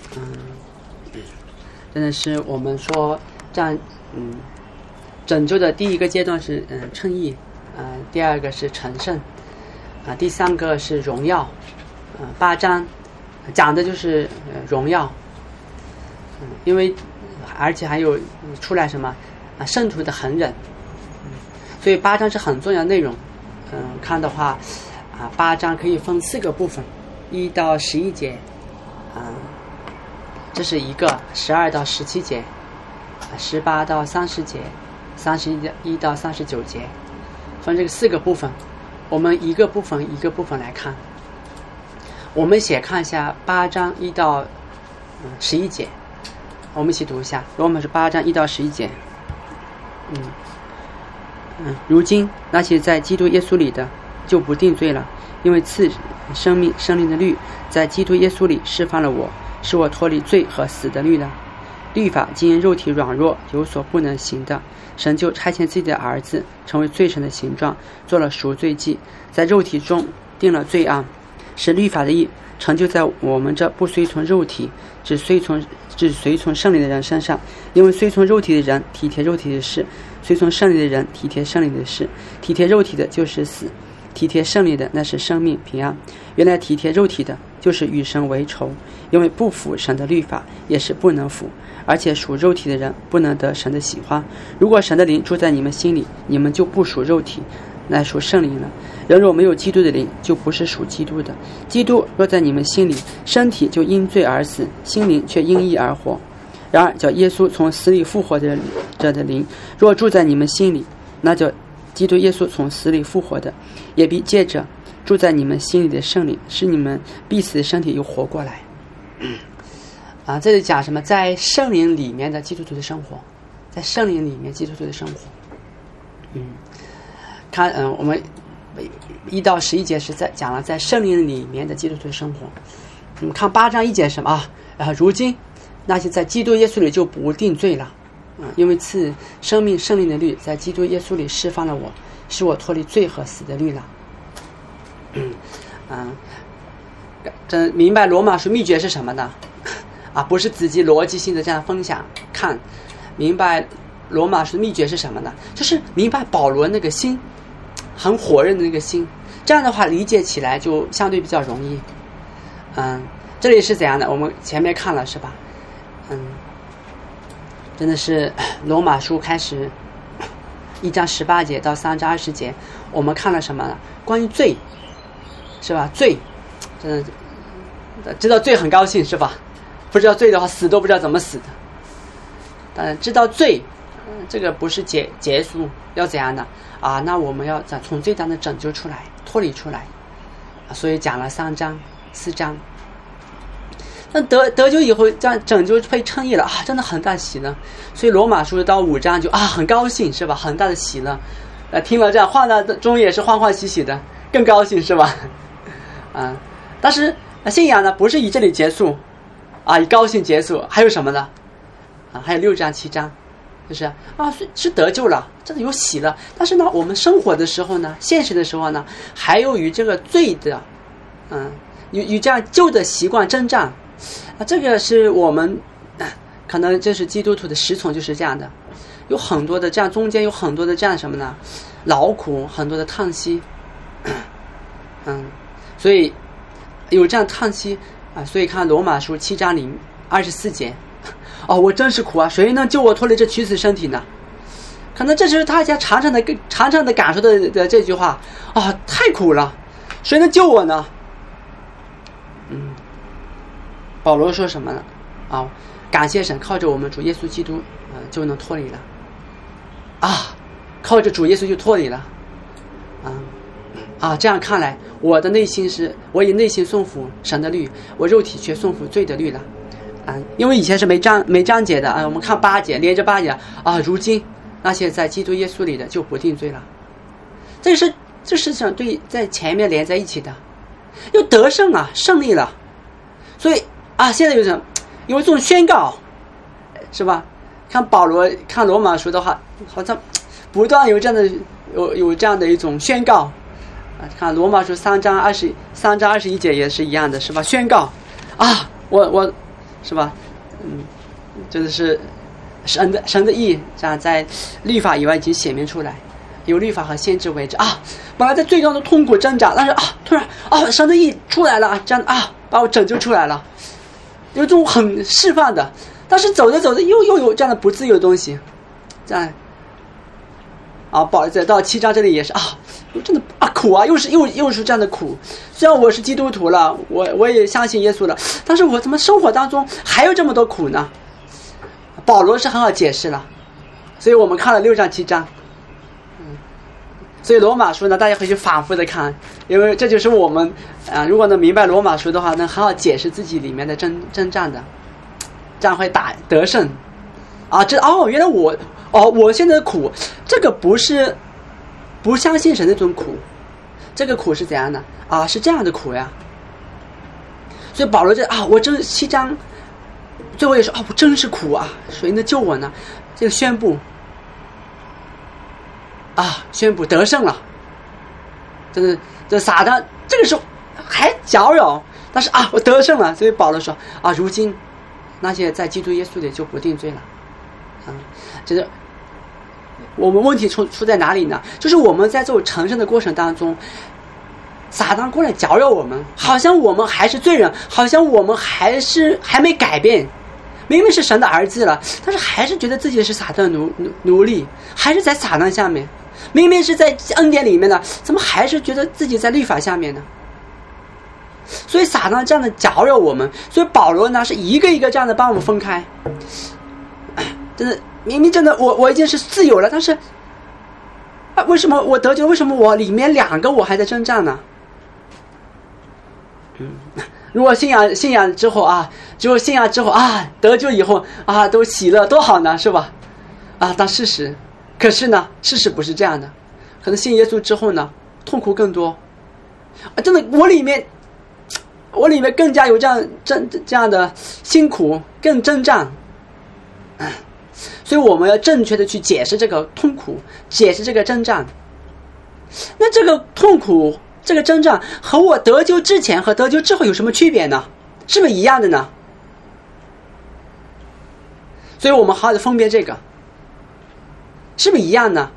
真的是我们说这样，拯救的第一个阶段是称义，第二个是成圣，第三个是荣耀，8章讲的就是荣耀，因为而且还有出来什么圣徒的恒忍，所以8章是很重要的内容。看的话8章可以分4个部分，1到11节，这是一个，12到17节，18到30节，31到39节，分这个4个部分，我们一个部分一个部分来看。我们先看一下8章1到11节，我们一起读一下。罗马书8章1到11节。如今那些在基督耶稣里的就不定罪了，因为赐生命圣灵的律在基督耶稣里释放了我，使我脱离罪和死的律了。律法既因肉体软弱有所不能行的，神就差遣自己的儿子成为罪神的形状，做了赎罪祭，在肉体中定了罪案，使律法的义成就在我们这不随从肉体只随从圣灵的人身上。因为随从肉体的人体贴肉体的事，随从圣灵的人体贴圣灵的事。体贴肉体的就是死，体贴圣灵的那是生命平安。原来体贴肉体的就是与神为仇，因为不服神的律法也是不能服，而且属肉体的人不能得神的喜欢。如果神的灵住在你们心里，你们就不属肉体，乃属圣灵了。人若没有基督的灵，就不是属基督的。基督若在你们心里，身体就因罪而死，心灵却因义而活。然而叫耶稣从死里复活者的灵若住在你们心里，那叫基督耶稣从死里复活的，也必借着住在你们心里的圣灵，使你们必死的身体又活过来。这里讲什么？在圣灵里面的基督徒的生活，在圣灵里面基督徒的生活。看，我们1到11节是在讲了在圣灵里面的基督徒的生活。我们看8章1节什么如今那些在基督耶稣里就不定罪了，因为赐生命圣灵的律在基督耶稣里释放了我，使我脱离罪和死的律了。这明白罗马书秘诀是什么呢？不是自己逻辑性的这样分享，看明白罗马书的秘诀是什么呢？就是明白保罗那个心很火热的那个心，这样的话理解起来就相对比较容易。这里是怎样的？我们前面看了是吧？真的是罗马书开始1章18节到3章20节，我们看了什么呢？关于罪，是吧？罪，真的知道罪很高兴是吧？不知道罪的话，死都不知道怎么死的。但知道罪，这个不是结束，要怎样的那我们要从罪当中拯救出来，脱离出来。所以讲了3章4章。那得救以后，这样拯救被称义了真的很大喜乐。所以罗马书到5章就很高兴是吧？很大的喜乐。听了这样患难中也是欢欢喜喜的，更高兴是吧？但是信仰呢，不是以这里结束以高兴结束，还有什么呢？还有6章7章，就是是得救了，真的有喜乐。但是呢，我们生活的时候呢，现实的时候呢，还有与这个罪的与这样旧的习惯征战。这个是我们可能这是基督徒的实从就是这样的，有很多的这样，中间有很多的这样什么呢？劳苦，很多的叹息。所以有这样叹息所以看罗马书7章里24节，我真是苦谁能救我脱离这屈死身体呢？可能这就是大家常常的感受的这句话太苦了，谁能救我呢？保罗说什么呢？感谢神，靠着我们主耶稣基督就能脱离了靠着主耶稣就脱离了这样看来，我以内心顺服神的律，我肉体却顺服罪的律了因为以前是没章节的我们看8节，连着8节如今那些在基督耶稣里的就不定罪了。这是想对在前面连在一起的，又得胜胜利了。所以现在有种因为这种宣告是吧？看保罗看罗马书的话，好像不断有这样的一种宣告看罗马书3章21节也是一样的是吧？宣告我是吧？真的是神的意，这样在律法以外已经显明出来，有律法和先知为止啊。本来在最高的痛苦挣扎，但是突然神的意出来了，这样把我拯救出来了，有这种很释放的。但是走着走着又有这样的不自由的东西，这样保罗到7章这里也是真的苦啊，又是这样的苦。虽然我是基督徒了，我也相信耶稣了，但是我怎么生活当中还有这么多苦呢？保罗是很好解释了，所以我们看了6章7章，所以罗马书呢，大家可以去反复的看，因为这就是我们如果能明白罗马书的话，能很好解释自己里面的征战的，这样会得胜原来我现在的苦，这个不相信神的这种苦，这个苦是怎样的是这样的苦呀。所以保罗我这7章最后也说我真是苦啊，谁能救我呢？这个宣布得胜了，真的这撒旦这个时候还搅扰，但是我得胜了。所以保罗说如今那些在基督耶稣里就不定罪了。就是我们问题出在哪里呢？就是我们在这种成圣的过程当中，撒旦过来搅扰我们，好像我们还是罪人，好像我们还没改变，明明是神的儿子了，但是还是觉得自己是撒旦奴隶，还是在撒旦下面。明明是在恩典里面的，怎么还是觉得自己在律法下面呢？所以撒旦这样的搅扰我们，所以保罗呢是一个一个这样的帮我们分开。真的，明明真的我已经是自由了，但是为什么我得救？为什么我里面2个我还在征战呢？如果信仰之后只有信仰之后得救以后都喜乐多好呢，是吧？但可是呢，事实不是这样的。可能信耶稣之后呢，痛苦更多。真的，我里面更加有这样的辛苦，更征战。所以我们要正确的去解释这个痛苦，解释这个征战。那这个痛苦，这个征战和我得救之前和得救之后有什么区别呢？是不是一样的呢？所以我们好好的分辨这个，是不是一样呢？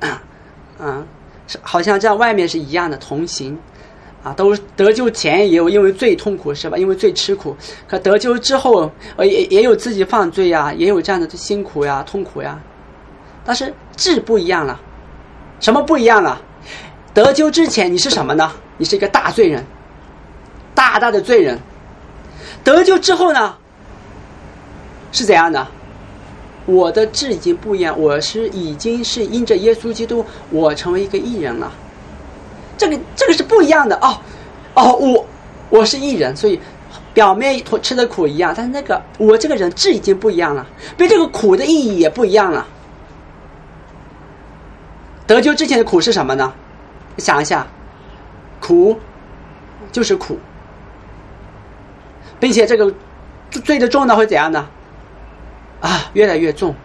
好像这样外面是一样的同行都得救前也有因为罪痛苦，是吧？因为罪吃苦，可得救之后也有自己犯罪也有这样的辛苦痛苦但是质不一样了。什么不一样了？得救之前你是什么呢？你是一个大罪人，大的罪人。得救之后呢，是怎样的？我的质已经不一样，我已经是因着耶稣基督，我成为一个义人了。这个是不一样的我是义人，所以表面吃的苦一样，但是我这个人质已经不一样了，对这个苦的意义也不一样了。得救之前的苦是什么呢？想一下，苦就是苦，并且这个罪的重呢会怎样呢？越来越重，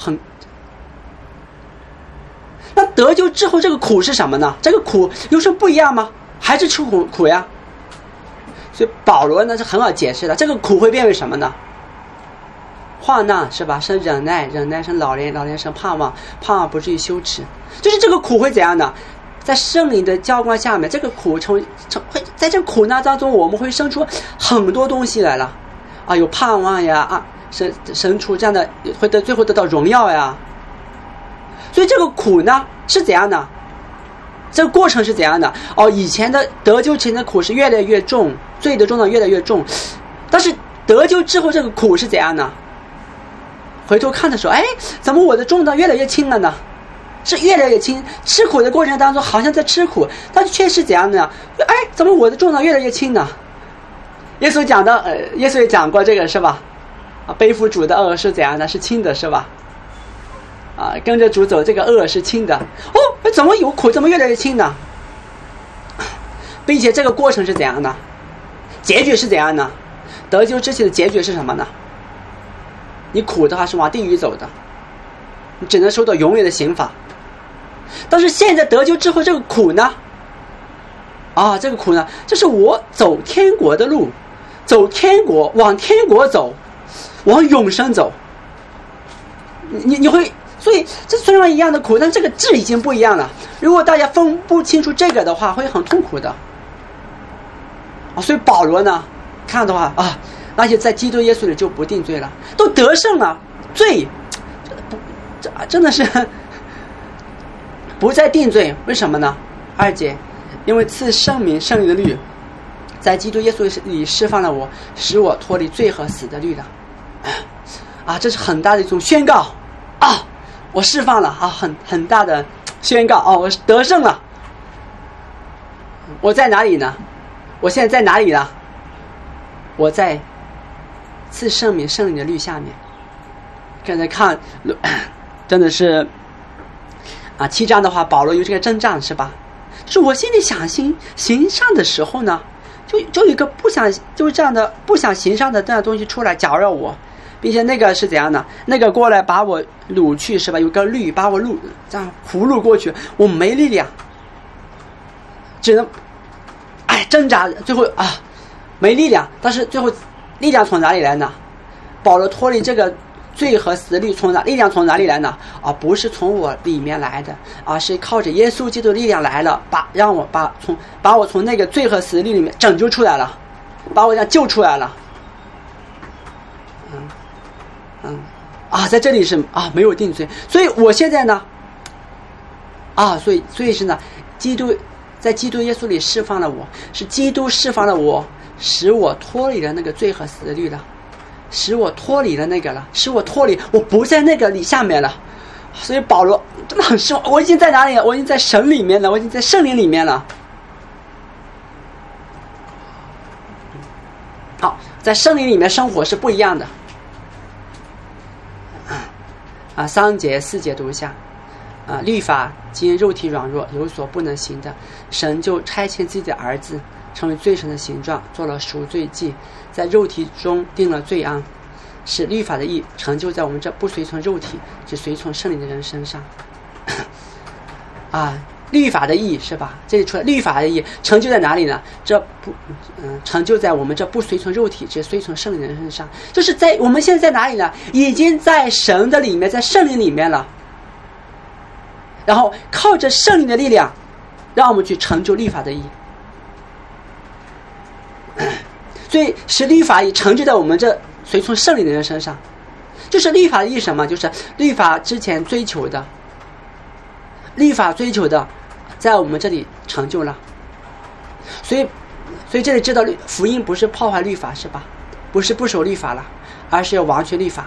那得救之后这个苦是什么呢？这个苦有什么不一样吗？还是吃苦呀？所以保罗呢是很好解释的，这个苦会变为什么呢？患难，是吧？生忍耐，忍耐生老练，老练生盼望，盼望不至于羞耻。就是这个苦会怎样呢？在圣灵的浇灌下面，这个苦会在这苦难当中，我们会生出很多东西来了有盼望生出这样的，最后得到荣耀所以这个苦呢是怎样的？这个过程是怎样的？以前的得救前的苦是越来越重，罪的重量越来越重，但是得救之后这个苦是怎样的？回头看的时候，怎么我的重量越来越轻了呢？是越来越轻。吃苦的过程当中好像在吃苦，但是却是怎样的呢？怎么我的重量越来越轻呢？耶稣也讲过这个，是吧？背负主的恶是怎样的？是轻的，是吧？跟着主走，这个恶是轻的。怎么有苦，怎么越来越轻呢？并且这个过程是怎样的？结局是怎样的？得救之前的结局是什么呢？你苦的话是往地狱走的，你只能受到永远的刑罚。但是现在得救之后，这个苦呢？这个苦呢，这是我走天国的路， 走天国，往天国走，往永生走。你会，所以这虽然一样的苦，但这个质已经不一样了。如果大家分不清楚这个的话，会很痛苦的。所以保罗呢，看的话啊，那些在基督耶稣里就不定罪了，都得胜了，罪这真的是不再定罪。为什么呢？2节，因为赐圣灵的律在基督耶稣里释放了我，使我脱离罪和死的律了。这是很大的一种宣告啊！我释放了啊，很大的宣告啊！我得胜了。我在哪里呢？我现在在哪里呢？我在赐圣灵的律下面。刚才看，真的是7章的话，保罗有这个征战是吧？就是我心里想行善的时候呢，就有一个就是这样的不想行善的这样的东西出来搅扰我，并且那个是怎样的？那个过来把我掳去是吧？有个律把我这样葫芦过去，我没力量，只能挣扎，最后没力量。但是最后力量从哪里来呢？保罗脱离这个罪和死的力量从哪里来呢？不是从我里面来的，是靠着耶稣基督的力量来了，把我从那个罪和死的力里面拯救出来了，把我这样救出来了。在这里是没有定罪，所以我现在呢所以是呢，在基督耶稣里释放了我，是基督释放了我，使我脱离了那个罪和死的律了，使我脱离了那个了，使我脱离，我不在那个里下面了。所以保罗真的很失望，我已经在哪里了？我已经在神里面了，我已经在圣灵里面了。好，在圣灵里面生活是不一样的。3节4节读一下。律法因肉体软弱有所不能行的，神就差遣自己的儿子成为罪神的形状，做了赎罪祭，在肉体中定了罪案，使律法的义成就在我们这不随从肉体只随从圣灵的人身上。律法的义是吧？这里出来律法的义成就在哪里呢？成就在我们这不随从肉体只随从圣灵的人身上。就是在我们现在在哪里呢？已经在神的里面，在圣灵里面了，然后靠着圣灵的力量让我们去成就律法的义。所以使律法义成就在我们这随从圣灵的人身上。就是律法的义什么？就是律法之前追求的，律法追求的在我们这里成就了。所以这里知道福音不是破坏律法是吧？不是不守律法了，而是要完全律法。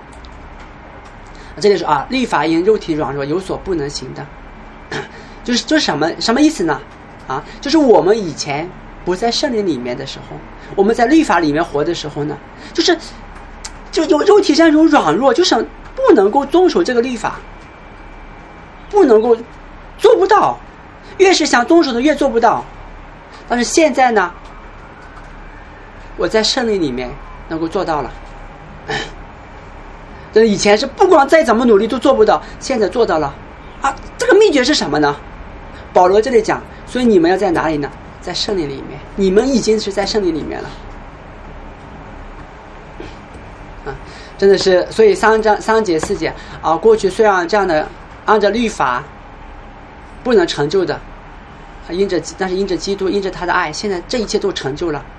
这里说律法因肉体软弱有所不能行的，就是什么意思呢？就是我们以前不在圣灵里面的时候，我们在律法里面活的时候呢，就有肉体上有软弱，就是不能够遵守这个律法，不能够做不到，越是想遵守的越做不到。但是现在呢，我在圣灵里面能够做到了。这以前是不管再怎么努力都做不到，现在做到了。这个秘诀是什么呢？保罗这里讲，所以你们要在哪里呢？在圣灵里面，你们已经是在圣灵里面了。真的是，所以3节4节过去虽然这样的按照律法不能成就的，但是因着基督，因着他的爱，现在这一切都成就了。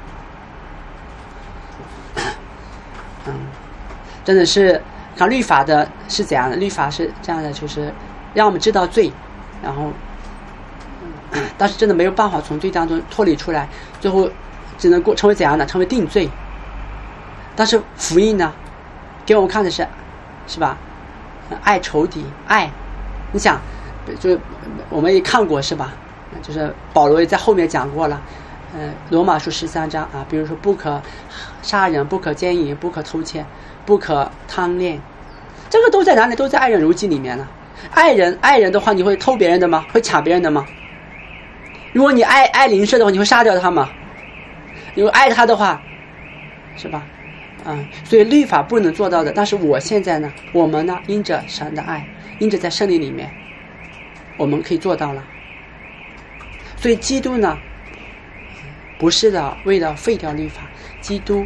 真的是看律法的是怎样的？律法是这样的，就是让我们知道罪，然后但是真的没有办法从罪当中脱离出来，最后只能成为怎样的？成为定罪。但是福音呢，给我们看的是吧？爱仇敌，爱，你想，就我们也看过是吧？就是保罗也在后面讲过了，罗马书13章比如说不可杀人，不可奸淫，不可偷窃，不可贪恋，这个都在哪里？都在爱人如己里面了。爱人的话，你会偷别人的吗？会抢别人的吗？如果你爱邻舍的话，你会杀掉他吗？如果爱他的话，是吧？所以律法不能做到的。但是我们呢，因着神的爱，因着在圣灵里面，我们可以做到了。所以基督呢， 不是的，为了废掉律法，基督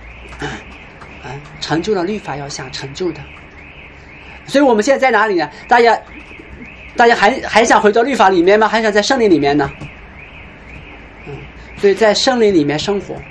成就了律法要想成就的。所以我们现在在哪里呢？大家还想回到律法里面吗？还想在圣灵里面呢？所以在圣灵里面生活。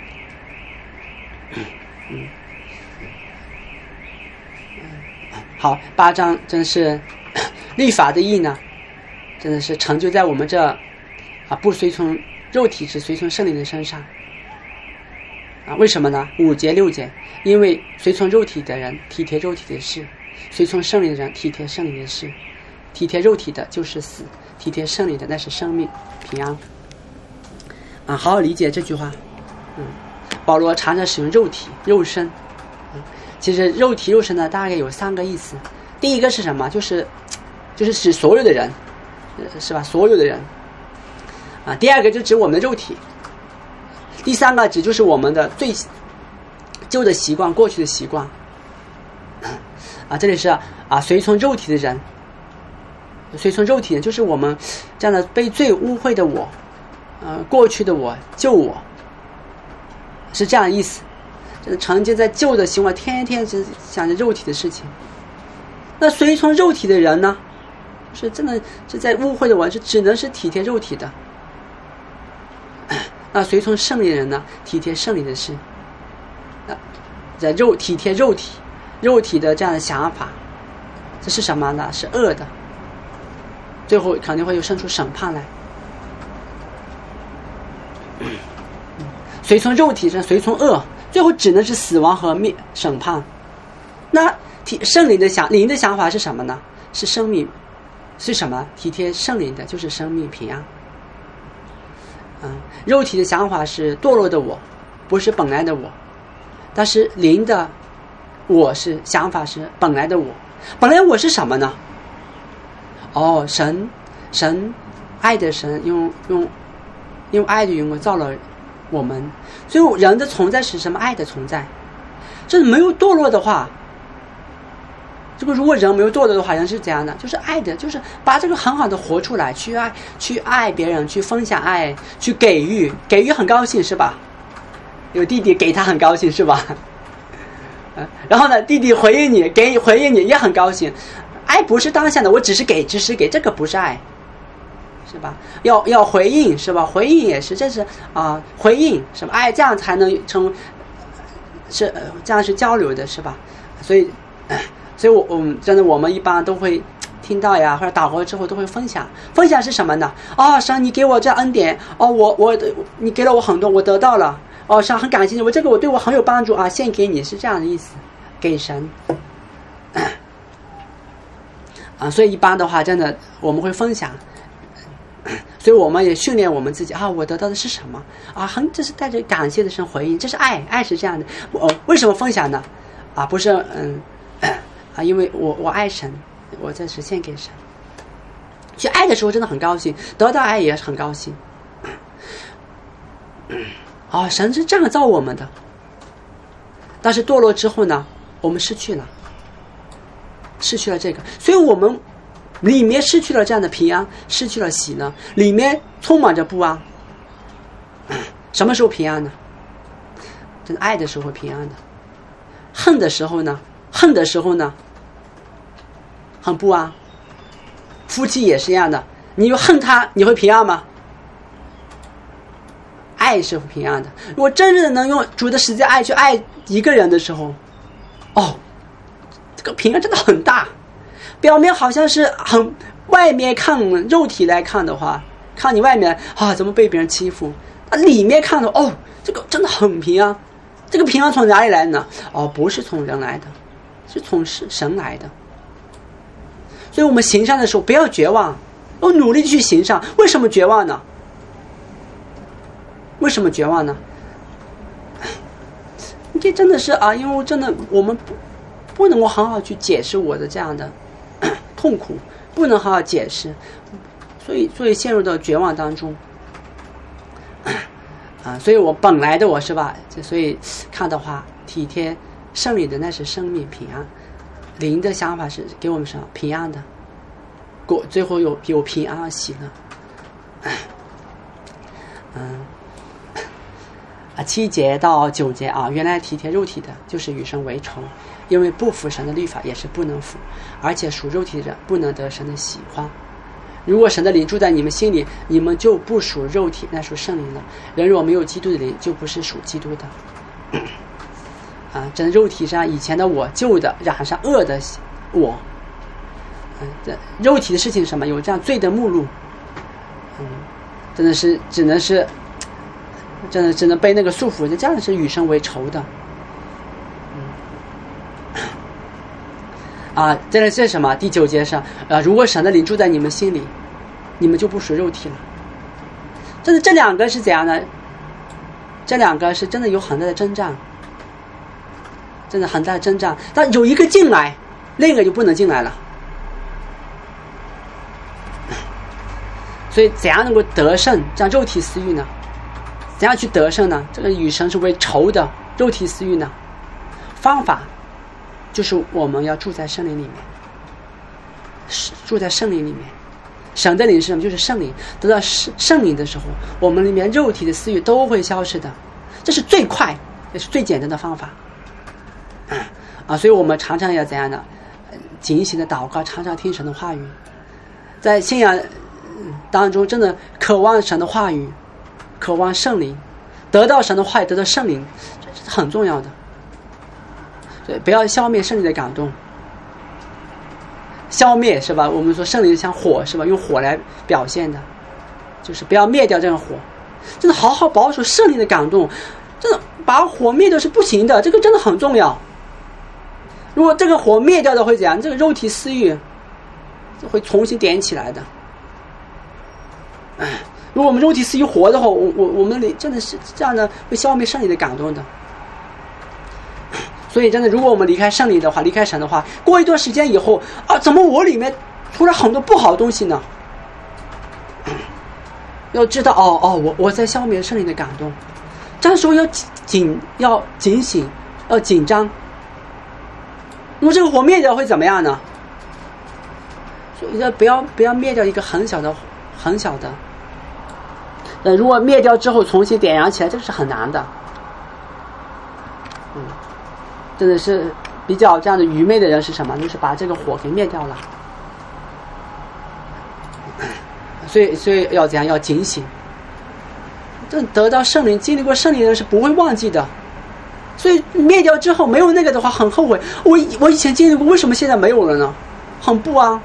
好，8章真是律法的义呢，真的是成就在我们这不随从肉体，只随从圣灵的身上。为什么呢？5节6节，因为随从肉体的人体贴肉体的事，随从圣灵的人体贴圣灵的事。体贴肉体的就是死，体贴圣灵的那是生命平安。好好理解这句话。保罗常常使用肉体肉身。其实肉体肉身呢，大概有3个意思。第一个是什么？就是指所有的人，是吧？所有的人。第二个就指我们的肉体。第3个指就是我们的最旧的习惯，过去的习惯。这里是随从肉体的人。随从肉体的就是我们这样的被罪污秽的我，过去的我，旧我，是这样的意思。沉浸在旧的行为，天天只想着肉体的事情。那随从肉体的人呢，是真的是在污秽的我，是只能是体贴肉体的。那随从圣灵的人呢，体贴圣灵的事。在体贴肉体的这样的想法，这是什么呢？是恶的。最后肯定会有生出审判来。随从肉体是随从恶，最后只能是死亡和审判。那圣灵的灵的想法是什么呢？是生命，是什么？体贴圣灵的就是生命平安。肉体的想法是堕落的我，不是本来的我。但是灵的我是想法是本来的我。本来我是什么呢？神爱的神用爱的缘故造了我们，所以人的存在是什么？爱的存在。这没有堕落的话，这个如果人没有堕落的话，人是怎样的？就是爱的，就是把这个很好的活出来，去爱别人，去分享爱，去给予很高兴是吧？有弟弟给他很高兴是吧？然后呢，弟弟回应你也很高兴。爱不是当下的，我只是给，这个不是爱，是吧？要回应是吧？回应也是，这是回应是吧？爱这样才能是这样是交流的是吧？所以我们真的我们一般都会听到呀，或者祷告之后都会分享是什么呢？神你给我这恩典，你给了我很多，我得到了，神很感谢你，这个对我很有帮助献给你，是这样的意思，给神。所以一般的话真的我们会分享，所以我们也训练我们自己我得到的是什么这是带着感谢的神回应，这是爱是这样的。为什么分享呢？不是因为我爱神，我在实现给神。去爱的时候真的很高兴，得到爱也很高兴。神是这样造我们的，但是堕落之后呢，我们失去了这个，所以我们里面失去了这样的平安，失去了喜乐，里面充满着不安。什么时候平安呢？真的爱的时候平安的。恨的时候呢很不安。夫妻也是一样的，你恨他你会平安吗？爱是平安的。如果真正的能用主的十字爱去爱一个人的时候，这个平安真的很大。表面好像是很外面看肉体来看的话，看你外面怎么被别人欺负，里面看的这个真的很平安。这个平安从哪里来呢？不是从人来的，是从神来的。所以我们行善的时候不要绝望，要努力去行善。为什么绝望呢？这真的是因为真的我们不能够好好去解释我的这样的痛苦，不能好好解释，所以陷入到绝望当中。所以我本来的我是吧？所以看的话，体贴圣灵的那是生命平安，灵的想法是给我们什么平安的，最后有平安喜乐。 7节到9节啊，原来体贴肉体的，就是与神为仇，因为不服神的律法也是不能服，而且属肉体的不能得神的喜欢。如果神的灵住在你们心里，你们就不属肉体，那属圣灵了。人若没有基督的灵，就不是属基督的。这肉体上以前的我，旧的染上恶的我。这肉体的事情是什么？有这样罪的目录。真的是只能被那个束缚，这样是与神为仇的。这里是什么？第9节上如果神的灵住在你们心里，你们就不属肉体了。这两个是怎样的？这两个是真的有很大的征战，真的很大的征战。但有一个进来，另一个就不能进来了。所以怎样能够得胜这样肉体私欲呢？怎样去得胜呢？这个与神是为仇的肉体私欲呢？方法就是我们要住在圣灵里面，住在圣灵里面。神的灵是什么？就是圣灵。得到圣灵的时候，我们里面肉体的私欲都会消失的，这是最快也是最简单的方法。所以我们常常要怎样呢？警醒的祷告，常常听神的话语，在信仰当中真的渴望神的话语，渴望圣灵，得到神的话语，得到圣灵，这是很重要的。所以不要消灭圣灵的感动，消灭是吧？我们说圣灵像火是吧？用火来表现的，就是不要灭掉这个火，真的好好保守圣灵的感动，真的把火灭掉是不行的，这个真的很重要。如果这个火灭掉的会怎样？这个肉体私欲会重新点起来的。如果我们肉体私欲活的话，我们真的是这样的，会消灭圣灵的感动的。所以真的，如果我们离开圣灵的话，离开神的话，过一段时间以后怎么我里面出来很多不好的东西呢？要知道我在消灭圣灵的感动，这时候要警醒，要紧张。如果这个火灭掉会怎么样呢？所以不要灭掉一个很小的。如果灭掉之后重新点燃起来，这个是很难的。真的是比较这样的愚昧的人是什么？就是把这个火给灭掉了。所以要怎样？要警醒。这得到圣灵、经历过圣灵的人是不会忘记的。所以灭掉之后没有那个的话，很后悔。我以前经历过，为什么现在没有了呢？很不安。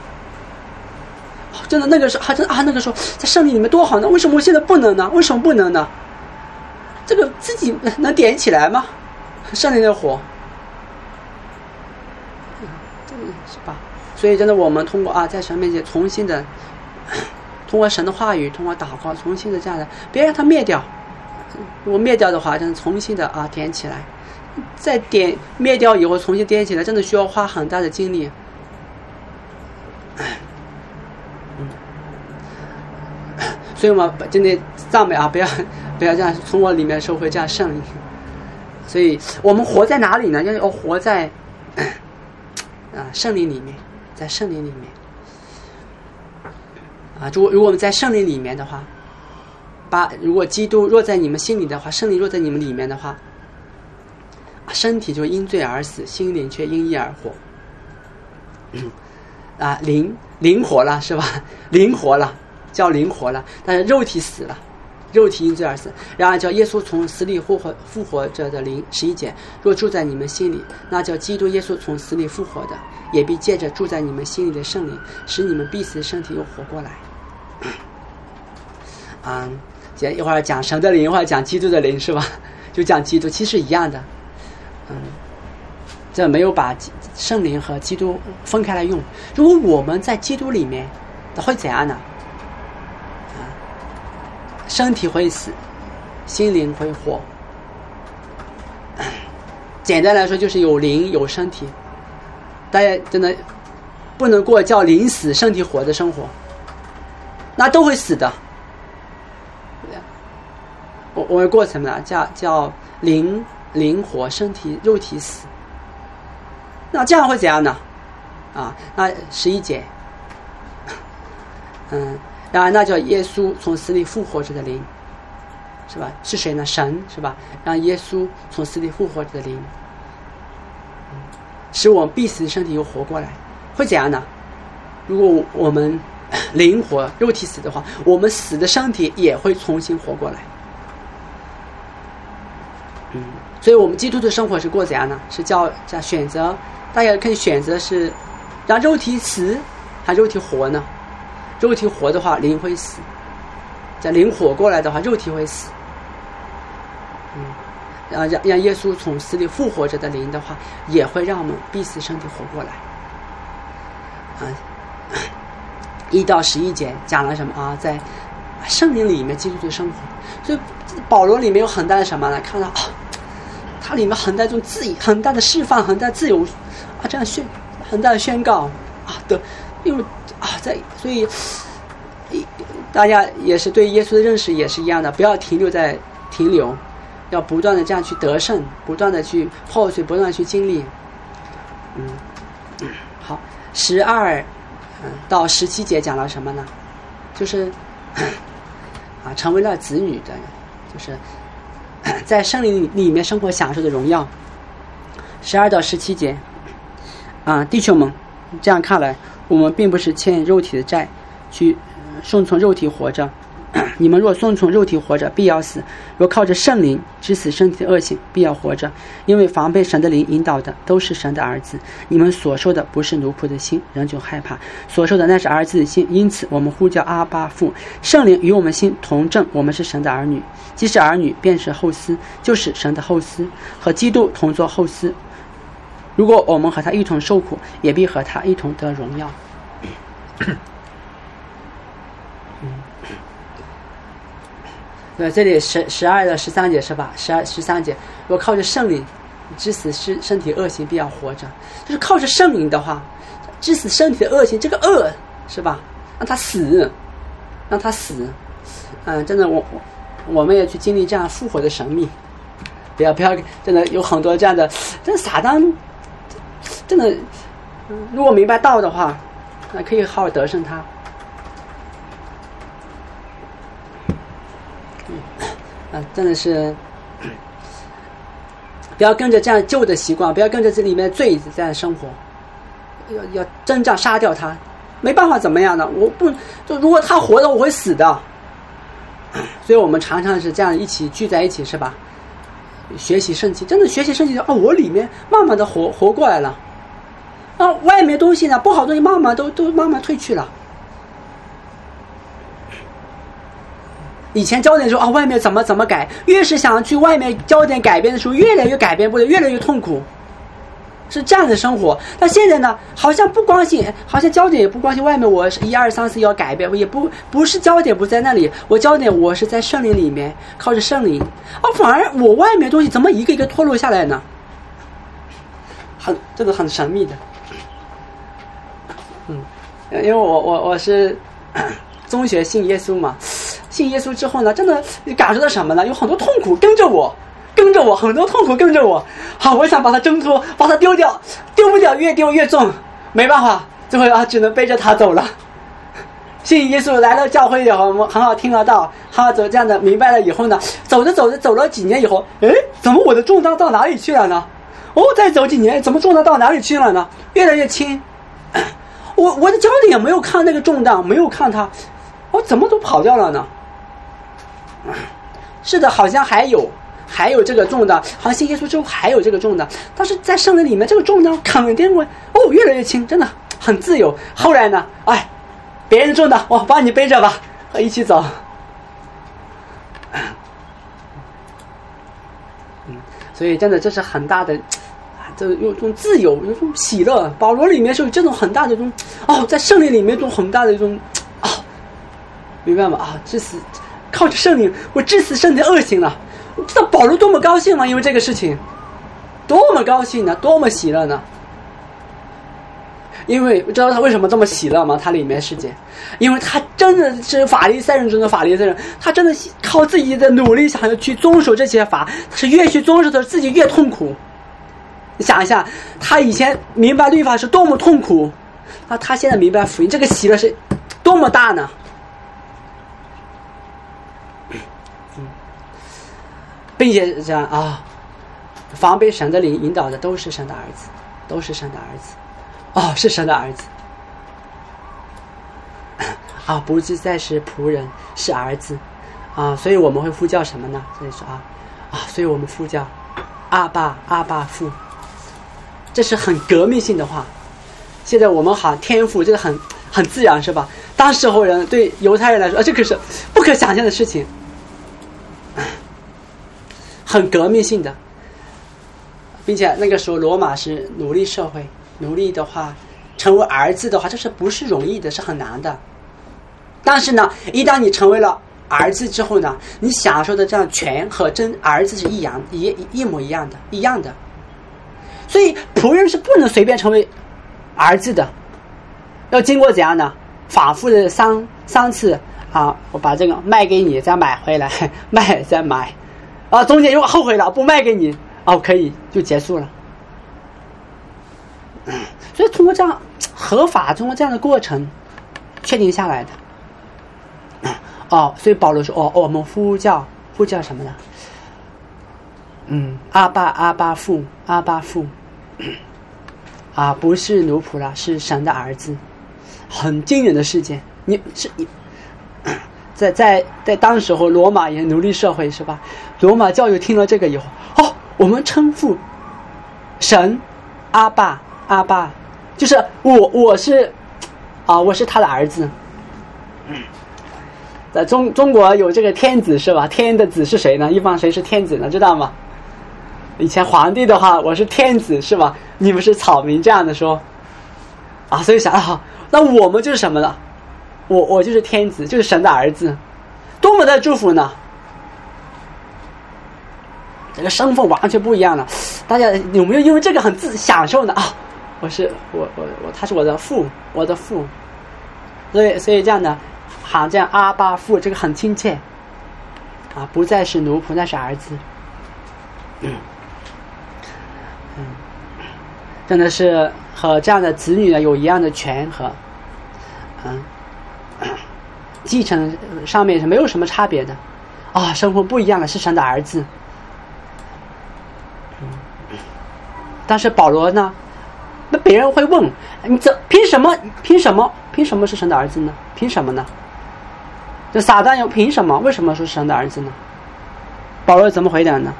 真的那个时候那个时候在圣灵里面多好呢，为什么我现在不能呢？为什么不能呢？这个自己能点起来吗？圣灵的火，是吧？所以真的我们通过在神面前重新的通过神的话语，通过祷告重新的这样的，别让它灭掉。如果灭掉的话，真的重新的点起来，再灭掉以后重新点起来，真的需要花很大的精力。所以我们真的赞美不要这样从我里面收回这样圣灵。所以我们活在哪里呢？要活在圣灵里面，在圣灵里面如果我们在圣灵里面的话，如果基督若在你们心里的话，圣灵若在你们里面的话，身体就因罪而死，心灵却因义而活。灵活了是吧？灵活了，叫灵活了，但是肉体死了，肉体因罪而死。然而叫耶稣从死里复活着的灵，11节，若住在你们心里，那叫基督耶稣从死里复活的，也必借着住在你们心里的圣灵，使你们必死的身体又活过来。一会儿讲神的灵，一会儿讲基督的灵是吧？就讲基督，其实一样的。这没有把圣灵和基督分开来用。如果我们在基督里面，会怎样呢？身体会死，心灵会活。简单来说，就是有灵有身体。大家真的不能过叫灵死身体活的生活，那都会死的。我们过什么呢？叫灵活，身体肉体死。那这样会怎样呢？那11节，然而那叫耶稣从死里复活着的灵， 是吧？是谁呢？神，是吧？让耶稣从死里复活的灵，使我们必死的身体又活过来。会怎样呢？如果我们灵活，肉体死的话，我们死的身体也会重新活过来。所以我们基督徒生活是过怎样呢？是叫选择，大家可以选择是让肉体死还肉体活呢？肉体活的话，灵会死；叫灵活过来的话，肉体会死。让耶稣从死里复活着的灵的话，也会让我们必死身体活过来。1到11节讲了什么啊？在圣灵里面基督徒生活，所以保罗里面有很大的什么呢？看到它里面很大这种很大的释放，很大自由这样很大的宣告的，因为所以大家也是对耶稣的认识也是一样的，不要停留，要不断的这样去得胜，不断的去破碎，不断的去经历。好，12到17节讲了什么呢？就是成为了子女的人，就是在圣灵里面生活享受的荣耀。12到17节弟兄们，这样看来，我们并不是欠肉体的债，去顺从肉体活着。你们若顺从肉体活着，必要死；若靠着圣灵治死身体的恶行，必要活着。因为凡被神的灵引导的，都是神的儿子。你们所受的不是奴仆的心，仍旧害怕；所受的那是儿子的心。因此，我们呼叫阿爸父。圣灵与我们心同证，我们是神的儿女。既是儿女，便是后嗣，就是神的后嗣，和基督同作后嗣。如果我们和他一同受苦，也必和他一同得荣耀。这里12到13节是吧？13节，我靠着圣灵治死身体恶行，必要活着。就是靠着圣灵的话，治死身体的恶行，这个恶是吧？让他死。真的，我们也去经历这样复活的神秘。不要，真的有很多这样的，真的撒旦，真的，如果明白道的话，可以好好得胜他。真的是不要跟着这样旧的习惯，不要跟着这里面的罪这样生活，要真正杀掉他。没办法怎么样呢？如果他活的，我会死的。所以我们常常是这样一起聚在一起，是吧？学习圣经，真的学习圣经我里面慢慢的活过来了。外面东西呢，不好东西慢慢都慢慢退去了。以前焦点说外面怎么改，越是想去外面焦点改变的时候，越来越改变不了，越来越痛苦，是这样的生活。但现在呢，好像不关心，好像焦点也不关心外面我1、2、3、4要改变，也不是焦点不在那里，我焦点我是在圣灵里面，靠着圣灵。反而我外面的东西怎么一个一个脱落下来呢？真的很神秘的。因为我是中学信耶稣嘛。信耶稣之后呢，真的感受到什么呢？有很多痛苦跟着我，很多痛苦跟着我。我想把它挣脱，把它丢掉，丢不掉，越丢越重，没办法，最后只能背着它走了。信耶稣来了教会以后，我们很好听得到，很好走这样的明白了以后呢，走了几年以后，怎么我的重担到哪里去了呢？再走几年，怎么重担到哪里去了呢？越来越轻。我的焦点也没有看那个重担，没有看它，怎么都跑掉了呢？是的，好像还有这个重担，好像信耶稣之后还有这个重担，但是在圣灵里面这个重担肯定会越来越轻，真的很自由。后来呢，别人重担我帮你背着吧，一起走。所以真的这是很大的，这有种自由，有种喜乐。保罗里面是有这种很大的一种在圣灵里面这种很大的一种明白吗？致死。靠着圣灵，我治死身体的恶行了。你知道保罗多么高兴吗？因为这个事情，多么高兴呢，多么喜乐呢？因为知道他为什么这么喜乐吗？他里面事件，因为他真的是法利赛人中的法利赛人，他真的靠自己的努力想要去遵守这些法，是越去遵守的自己越痛苦。你想一下，他以前明白律法是多么痛苦，他现在明白福音，这个喜乐是多么大呢？ 并且这样啊，凡被神的灵引导的都是神的儿子，都是神的儿子，哦，是神的儿子啊，不再是仆人，是儿子啊，所以我们会呼叫什么呢？所以说所以我们呼叫阿爸，阿爸父，这是很革命性的话。现在我们喊天父，这个很自然，是吧？当时候人对犹太人来说，这可是不可想象的事情，很革命性的，并且那个时候罗马是奴隶社会，奴隶的话成为儿子的话，这是不是容易的，是很难的。但是呢，一旦你成为了儿子之后呢，你享受的这样权和真儿子是一模一样的。所以仆人是不能随便成为儿子的，要经过怎样呢？反复的三次啊，我把这个卖给你，再买回来，卖再买啊，中间如果后悔了不卖给你可以就结束了。所以通过这样合法，通过这样的过程确定下来的。所以保罗说我们呼叫什么呢？阿爸父，阿爸父不是奴仆了，是神的儿子，很惊人的事件。在当时候罗马也奴隶社会，是吧？罗马教友听了这个以后，我们称呼神阿爸，就是我是他的儿子。在中国有这个天子，是吧？天的子是谁呢？一般谁是天子呢？知道吗？以前皇帝的话，我是天子，是吧？你们是草民，这样的说所以想那我们就是什么呢？我就是天子，就是神的儿子，多么的祝福呢！这个身份完全不一样了。大家有没有因为这个很享受呢？他是我的父，所以这样的喊这样阿爸父，这个很亲切不再是奴仆，那是儿子。真的是和这样的子女呢有一样的权和继承上面是没有什么差别的生活不一样的，是神的儿子。但是保罗呢，那别人会问你凭什么是神的儿子呢？凭什么呢？这撒旦又凭什么？为什么说是神的儿子呢？保罗怎么回答呢？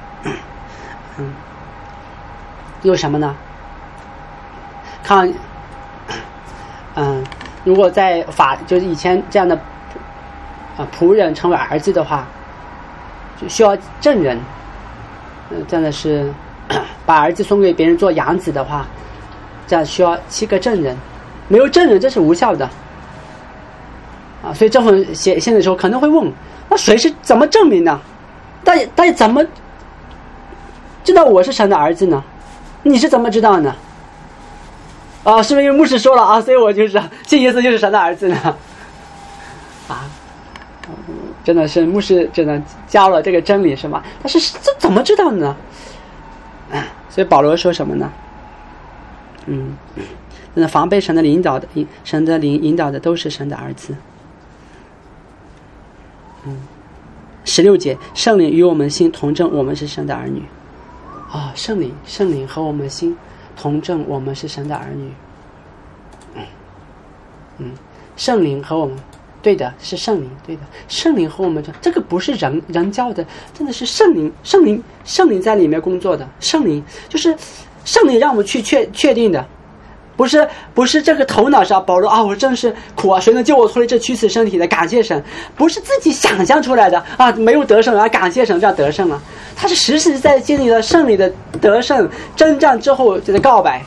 有什么呢？看，如果在就是以前这样的仆人成为儿子的话，就需要证人。真的是把儿子送给别人做养子的话，这样需要7个证人，没有证人这是无效的所以这份写信的时候可能会问，那谁是怎么证明呢？大家怎么知道我是神的儿子呢？你是怎么知道呢？是不是因为牧师说了所以我就是信耶稣就是神的儿子呢？真的是牧师真的教了这个真理，是吧？但是这怎么知道呢？所以保罗说什么呢？那防备神的灵引导的都是神的儿子。16节，圣灵与我们心同证，我们是神的儿女。圣灵和我们心同证，我们是神的儿女。圣灵和我们，对的，是圣灵，对的，圣灵和我们这个不是人教的，真的是圣灵在里面工作的。圣灵就是圣灵让我们去确定的，不是这个头脑上保罗我真是苦谁能救我脱离这屈死身体的？感谢神，不是自己想象出来的没有得胜感谢神这样得胜了，他是实实在在经历了胜利的得胜征战之后就在告白。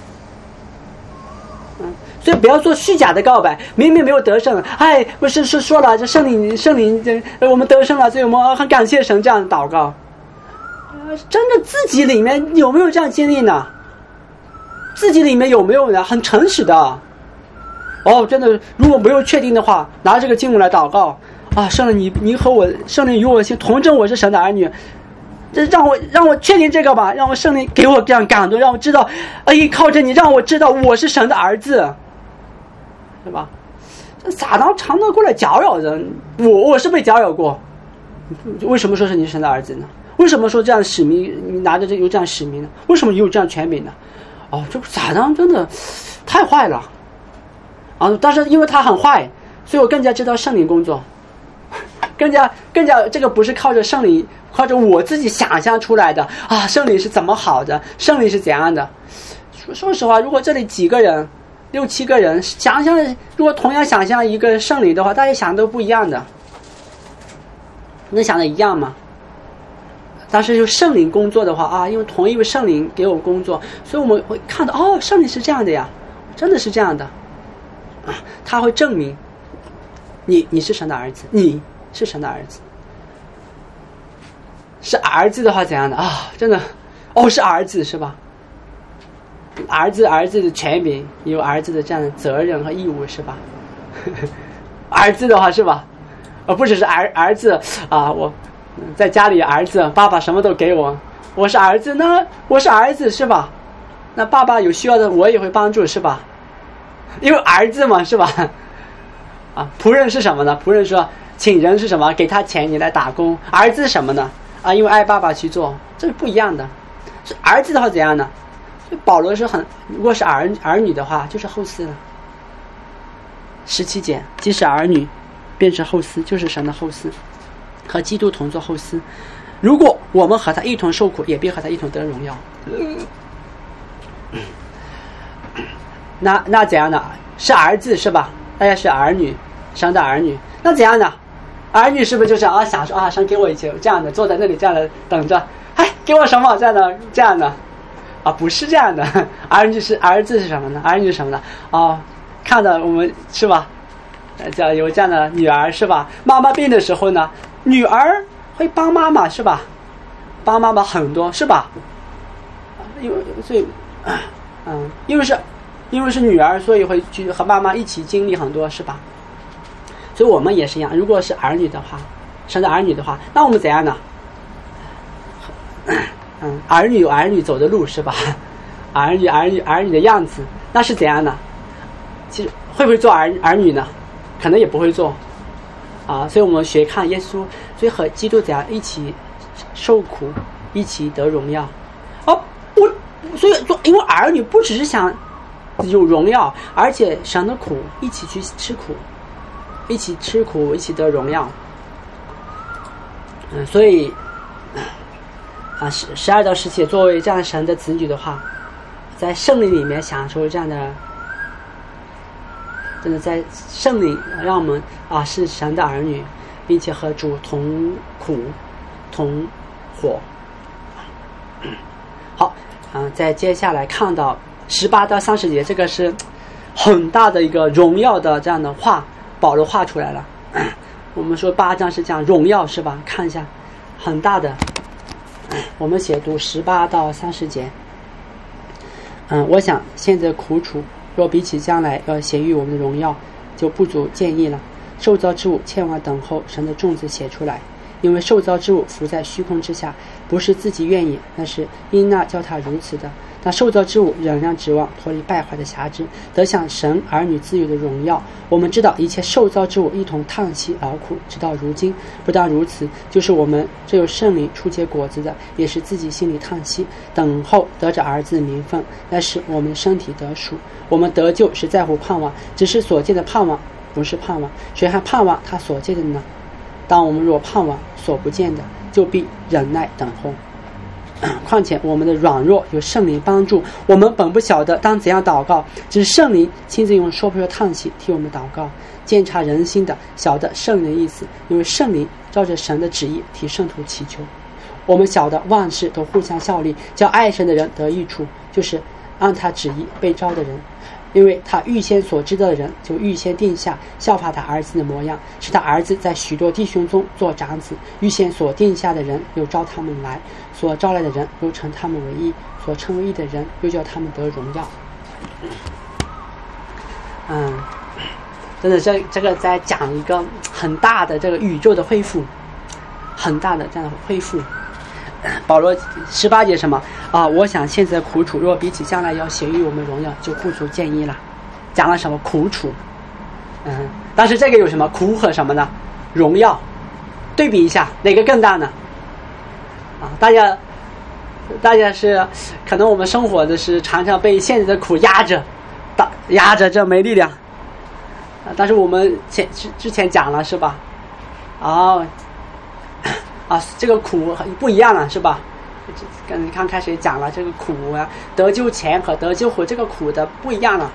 所以不要做虚假的告白，明明没有得胜，不是说了这圣灵我们得胜了，所以我们很感谢神这样祷告。真的自己里面有没有这样经历呢？自己里面有没有呢？很诚实的真的如果没有确定的话，拿这个经文来祷告圣灵你和我，圣灵与我心同证我是神的儿女，这让我确定这个吧，让我圣灵给我这样感动，让我知道依靠着你让我知道我是神的儿子，是吧？撒旦常常过来搅扰人，我是被搅扰过，为什么说是你是神的儿子呢？ 为什么说这样的使命，你拿着有这样的使命呢？为什么有这样权柄呢？哦，这撒旦真的太坏了啊！但是因为他很坏，所以我更加知道圣灵工作，更加这个不是靠着圣灵，靠着我自己想象出来的啊！圣灵是怎么好的，圣灵是怎样的？说实话，如果这里几个人6、7个人想象，如果同样想象一个圣灵的话，大家想都不一样的，能想的一样吗？但是就圣灵工作的话啊，因为同一位圣灵给我们工作，所以我们会看到哦，圣灵是这样的呀，真的是这样的啊，他会证明你是神的儿子，你是神的儿子。是儿子的话怎样的啊？真的哦，是儿子是吧？儿子的权柄，有儿子的这样的责任和义务是吧？儿子的话是吧？不只是儿子啊，我在家里儿子，爸爸什么都给我，我是儿子，那我是儿子是吧？那爸爸有需要的我也会帮助是吧？因为儿子嘛是吧？啊，仆人是什么呢？仆人说请人是什么？给他钱你来打工。儿子是什么呢？啊，因为爱爸爸去做，这是不一样的。是儿子的话怎样呢？保罗是如果是儿女的话，就是后嗣了。17节，即使儿女，便是后嗣，就是神的后嗣，和基督同作后嗣。如果我们和他一同受苦，也必和他一同得荣耀。那怎样的？是儿子是吧？大家是儿女，神的儿女。那怎样的？儿女是不是就是啊想说啊神给我一切这样的，坐在那里这样的等着，哎给我什么这样的啊？不是这样的。儿子是什么呢？儿女是什么呢？哦，看到我们是吧？有这样的女儿是吧？妈妈病的时候呢，女儿会帮妈妈是吧？帮妈妈很多是吧？所以因为是女儿，所以会去和妈妈一起经历很多是吧？所以我们也是一样，如果是儿女的话，生的儿女的话，那我们怎样呢？儿女有儿女走的路是吧？儿女的样子，那是怎样的？其实会不会做儿女呢？可能也不会做啊。所以我们学看耶稣，所以和基督怎样一起受苦，一起得荣耀。所以说，因为儿女不只是想有荣耀，而且神的苦一起去吃苦，一起吃苦，一起得荣耀。所以12到17作为这样神的子女的话，在圣灵里面享受这样的，真的在圣灵让我们是神的儿女，并且和主同苦同火。好，再接下来看到18到30节，这个是很大的一个荣耀的这样的画，保罗画出来了。我们说8章是讲荣耀是吧？看一下，很大的。我们写读18到30节。我想现在苦楚，若比起将来要显于我们的荣耀，就不足见意了。受造之物切望等候神的种子写出来，因为受造之物伏在虚空之下，不是自己愿意，那是因那叫他如此的。那受造之物仍然指望脱离败坏的辖制，得享神儿女自由的荣耀。我们知道一切受造之物一同叹息劳苦，直到如今。不但如此，就是我们这有圣灵初结果子的，也是自己心里叹息，等候得着儿子的名分，那是我们身体得赎。我们得救是在乎盼望，只是所见的盼望不是盼望。谁还盼望他所见的呢？当我们若盼望所不见的，就必忍耐等候。况且我们的软弱有圣灵帮助，我们本不晓得当怎样祷告，只是圣灵亲自用说不出叹息替我们祷告。鉴察人心的晓得圣灵的意思，因为圣灵照着神的旨意替圣徒祈求。我们晓得万事都互相效力，叫爱神的人得益处，就是按他旨意被召的人。因为他预先所知道的人，就预先定下效法他儿子的模样，使他儿子在许多弟兄中做长子。预先所定下的人，又招他们来；所招来的人，又称他们为义；所称为义的人，又叫他们得荣耀。真的，这个在讲一个很大的这个宇宙的恢复，很大的这样的恢复。保罗18节什么我想现在的苦楚，若比起将来要显于我们荣耀，就不足见意了。讲了什么苦楚？但是这个有什么苦和什么呢？荣耀。对比一下，哪个更大呢？ 大家是可能我们生活的是常常被现在的苦压着，这没力量。但是我们之前讲了是吧？这个苦不一样了是吧？刚开始讲了这个苦啊，得救前和得救后这个苦的不一样了。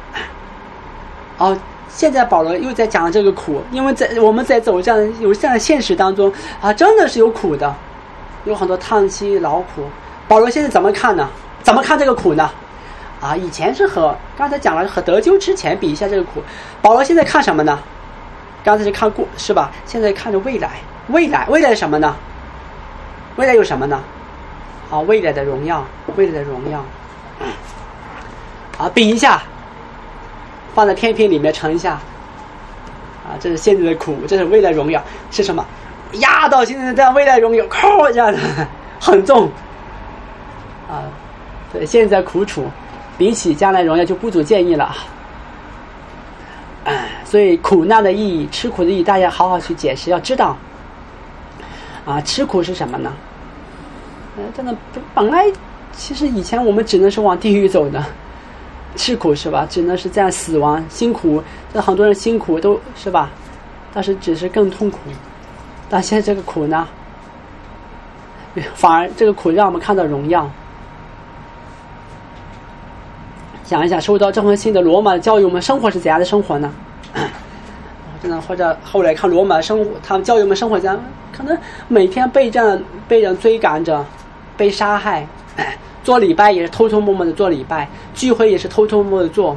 现在保罗又在讲这个苦，因为我们在走这样的现实当中真的是有苦的，有很多叹息劳苦。保罗现在怎么看呢？怎么看这个苦呢？以前是和刚才讲了和得救之前比一下这个苦，保罗现在看什么呢？刚才是看过是吧？现在看着未来是什么呢？未来有什么呢？未来的荣耀，比一下，放在天平里面盛一下，这是现在的苦，这是未来荣耀，是什么？压到现在这样未来荣耀，这样的很重对，现在苦楚比起将来荣耀就不足见议了。所以苦难的意义，吃苦的意义，大家好好去解释，要知道吃苦是什么呢？真的本来其实以前我们只能是往地狱走的，吃苦是吧？只能是这样死亡辛苦，这很多人辛苦都是吧？但是只是更痛苦。但现在这个苦呢，反而这个苦让我们看到荣耀。想一想，受到这份新的罗马的教育，我们生活是怎样的生活呢？真的，或者后来看罗马生活，他们教育我们生活怎样？可能每天被人追赶着，被杀害，做礼拜也是偷偷摸摸的做礼拜，聚会也是偷偷摸摸的做。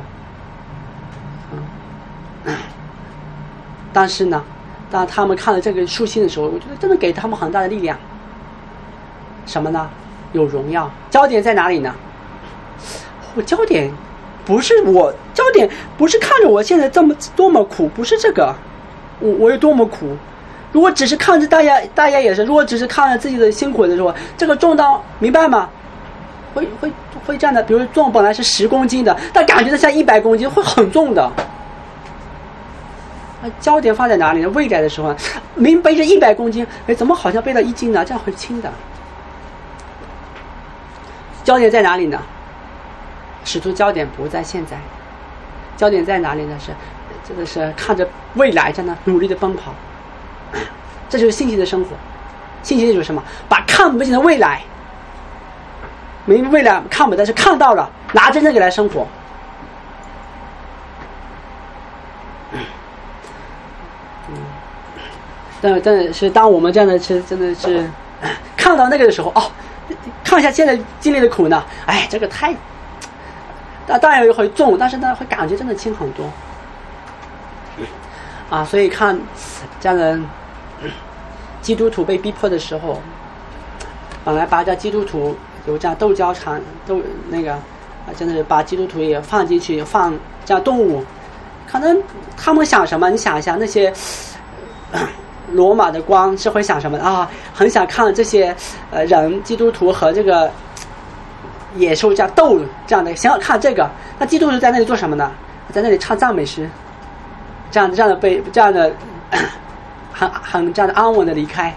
但是呢，当他们看了这个书信的时候，我觉得真的给他们很大的力量。什么呢？有荣耀。焦点在哪里呢？焦点不是看着我现在多么苦，不是这个，我有多么苦。如果只是看着大家也是，如果只是看着自己的辛苦的时候，这个重担明白吗？会这样的，比如重本来是10公斤的，但感觉到像100公斤，会很重的。焦点放在哪里呢？未来的时候，明背着100公斤，怎么好像背了1斤呢？这样会轻的。焦点在哪里呢？使徒焦点不在现在，焦点在哪里呢？真的是看着未来，在那努力的奔跑。这就是信心的生活。信心就是什么？把看不见的未来，未来看不见，但是看到了，拿真正给来生活。但是当我们这样的真的是看到那个的时候，看一下现在经历的苦呢，这个太。当然也会重，但是呢会感觉真的轻很多所以看这样的基督徒被逼迫的时候，本来把这基督徒有这样斗交场都那个真的是把基督徒也放进去，放这样动物，可能他们想什么？你想一下那些罗马的官是会想什么很想看这些人基督徒和这个野兽这样斗这样的，想要看这个。那基督徒在那里做什么呢？在那里唱赞美诗，这样的很这样的安稳的离开。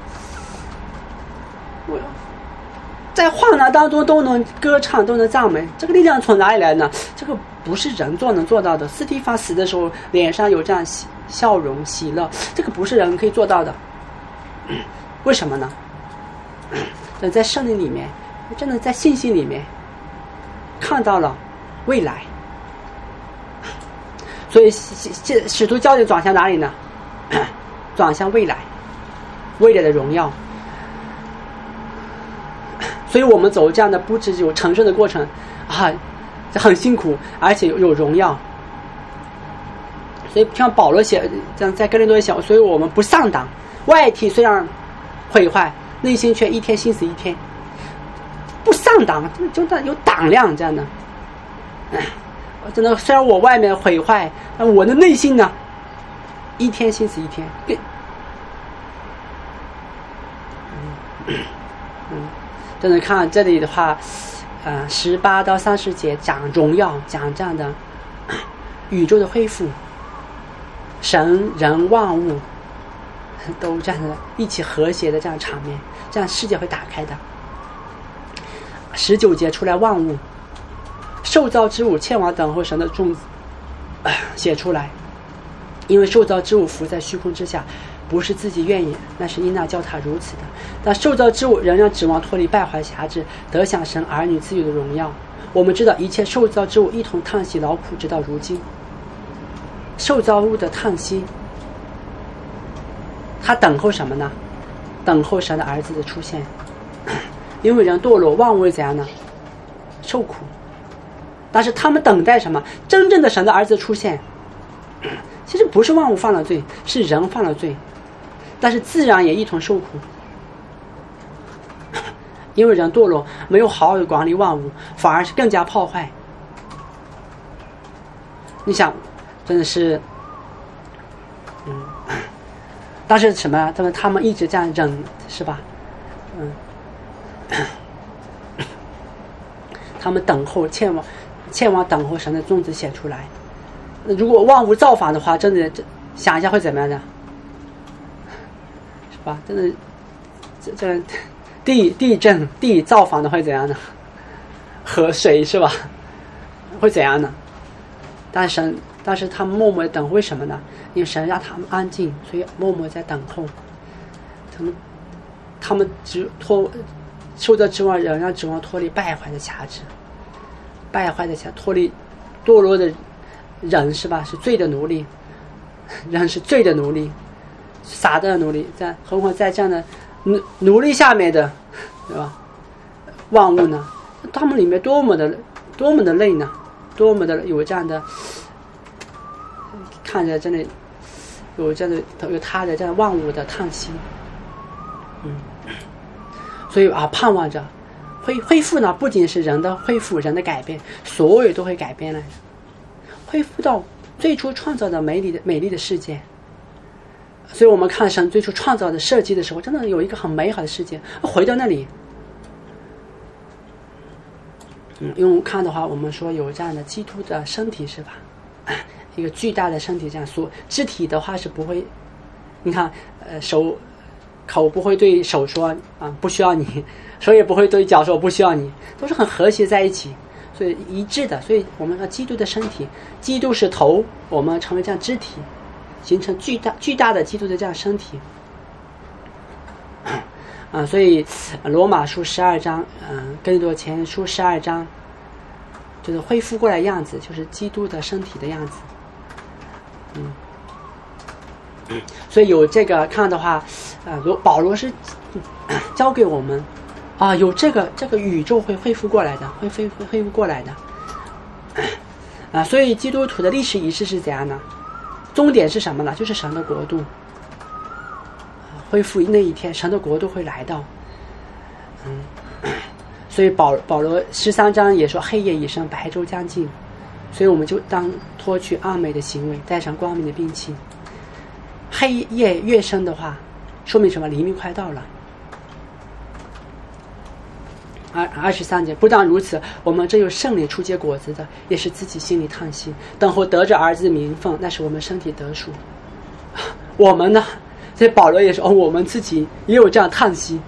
在患难当中都能歌唱，都能赞美，这个力量从哪里来呢？这个不是人能做到的。斯蒂法死的时候脸上有这样笑容喜乐，这个不是人可以做到的。为什么呢？在圣灵里面，真的在信心里面看到了未来。所以使徒焦点转向哪里呢？转向未来，未来的荣耀。所以我们走这样的不只有成圣的过程很辛苦，而且有荣耀。所以像保罗写这样在哥林多写，所以我们不上当，外体虽然毁坏，内心却一天心思一天，不上当，就有胆量这样的。真的，虽然我外面毁坏，但我的内心呢，一天心思一天。真的看这里的话，18到30节讲荣耀，讲这样的宇宙的恢复，神人万物都这样的一起和谐的这样场面，这样世界会打开的。19节出来万物受造之物切往等候神的种子，写出来，因为受造之物伏在虚空之下，不是自己愿意，那是因那叫他如此的。但受造之物仍然指望脱离败坏辖制，得享神儿女自由的荣耀。我们知道一切受造之物一同叹息劳苦，直到如今。受造物的叹息，他等候什么呢？等候神的儿子的出现。因为人堕落，万物怎样呢？受苦。但是他们等待什么？真正的神的儿子出现。其实不是万物犯了罪，是人犯了罪，但是自然也一同受苦。因为人堕落，没有好好的管理万物，反而是更加破坏。你想，真的是，但是什么？他们一直这样忍，是吧？他们等候，切望等候神的种子显出来。如果万物造反的话，真的想一下会怎么样的？是吧？真的，这地震地造反的会怎样呢？河水是吧？会怎样呢？但是他们默默的等候，为什么呢？因为神让他们安静，所以默默在等候。他们受到指望，仍然指望脱离败坏的辖制，脱离堕落的人是吧？是罪的奴隶，人是罪的奴隶，撒旦的奴隶，何况在这样的奴隶下面的，对吧？万物呢？他们里面多么的累呢？多么的有这样的，看着真的有这样的有他的这样万物的叹息。所以盼望着恢复呢，不仅是人的恢复，人的改变，所有都会改变来的，恢复到最初创造的美丽的世界。所以我们看神最初创造的设计的时候，真的有一个很美好的世界，回到那里。用看的话，我们说有这样的基督的身体是吧？一个巨大的身体，这样肢体的话是不会，你看口不会对手说不需要你，手也不会对脚说不需要你，都是很和谐在一起，所以一致的。所以我们说基督的身体，基督是头，我们成为这样肢体，形成巨大的基督的这样身体。所以罗马书12章，哥林多前书12章，就是恢复过来样子，就是基督的身体的样子。所以有这个看的话，保罗是教给我们有这个宇宙会恢复过来的，会恢复过来的。所以基督徒的历史仪式是怎样呢？终点是什么呢？就是神的国度恢复那一天，神的国度会来到。所以保罗13章也说黑夜已深，白昼将近，所以我们就当脱去暗昧的行为，带上光明的兵器。黑夜越深的话，说明什么？黎明快到了。23节，不但如此，我们这有圣灵出结果子的，也是自己心里叹息，等候得着儿子的名分，那是我们身体得赎。我们呢？所以保罗也说我们自己也有这样叹息，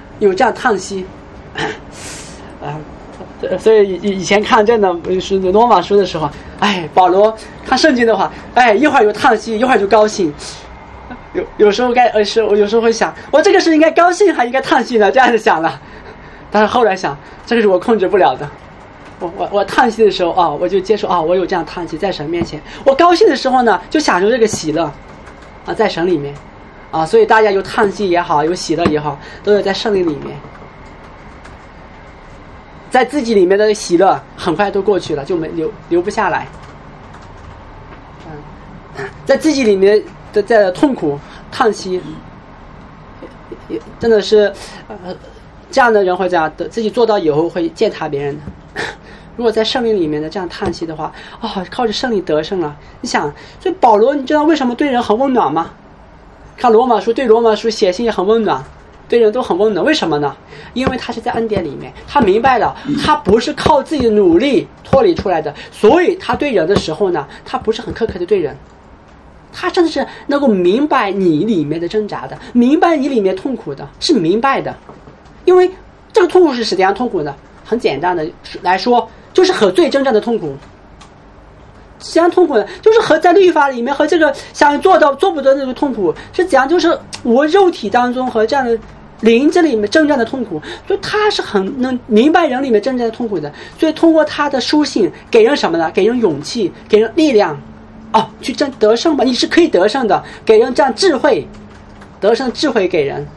所以以前看这的是罗马书的时候，保罗看圣经的话，一会儿有叹息，一会儿就高兴。有时候有时候会想，我这个是应该高兴还应该叹息呢？这样子想了，但是后来想，这个是我控制不了的。我叹息的时候我就接受我有这样叹息在神面前。我高兴的时候呢，就享受这个喜乐在神里面所以大家有叹息也好，有喜乐也好，都有在圣灵里面。在自己里面的喜乐很快都过去了，就留不下来。在自己里面的痛苦叹息，也真的是这样的人会这样的，自己做到以后会践踏别人的。如果在圣灵里面的这样叹息的话，靠着圣灵得胜了。你想，所以保罗你知道为什么对人很温暖吗？看罗马书，对罗马书写信也很温暖，对人都很温暖。为什么呢？因为他是在恩典里面，他明白了他不是靠自己的努力脱离出来的，所以他对人的时候呢，他不是很苛刻的对人。 他真的是能够明白你里面的挣扎的，明白你里面痛苦的，是明白的。因为这个痛苦是怎样痛苦的？很简单的来说，就是和罪真正的痛苦。怎样痛苦的？就是和在律法里面和这个想做到做不得那个痛苦是怎样？就是我肉体当中和这样的灵这里面真正的痛苦，所以他是很能明白人里面真正的痛苦的。所以通过他的书信给人什么呢？给人勇气，给人力量。去得胜吧，你是可以得胜的，给人这样智慧，得胜智慧给人。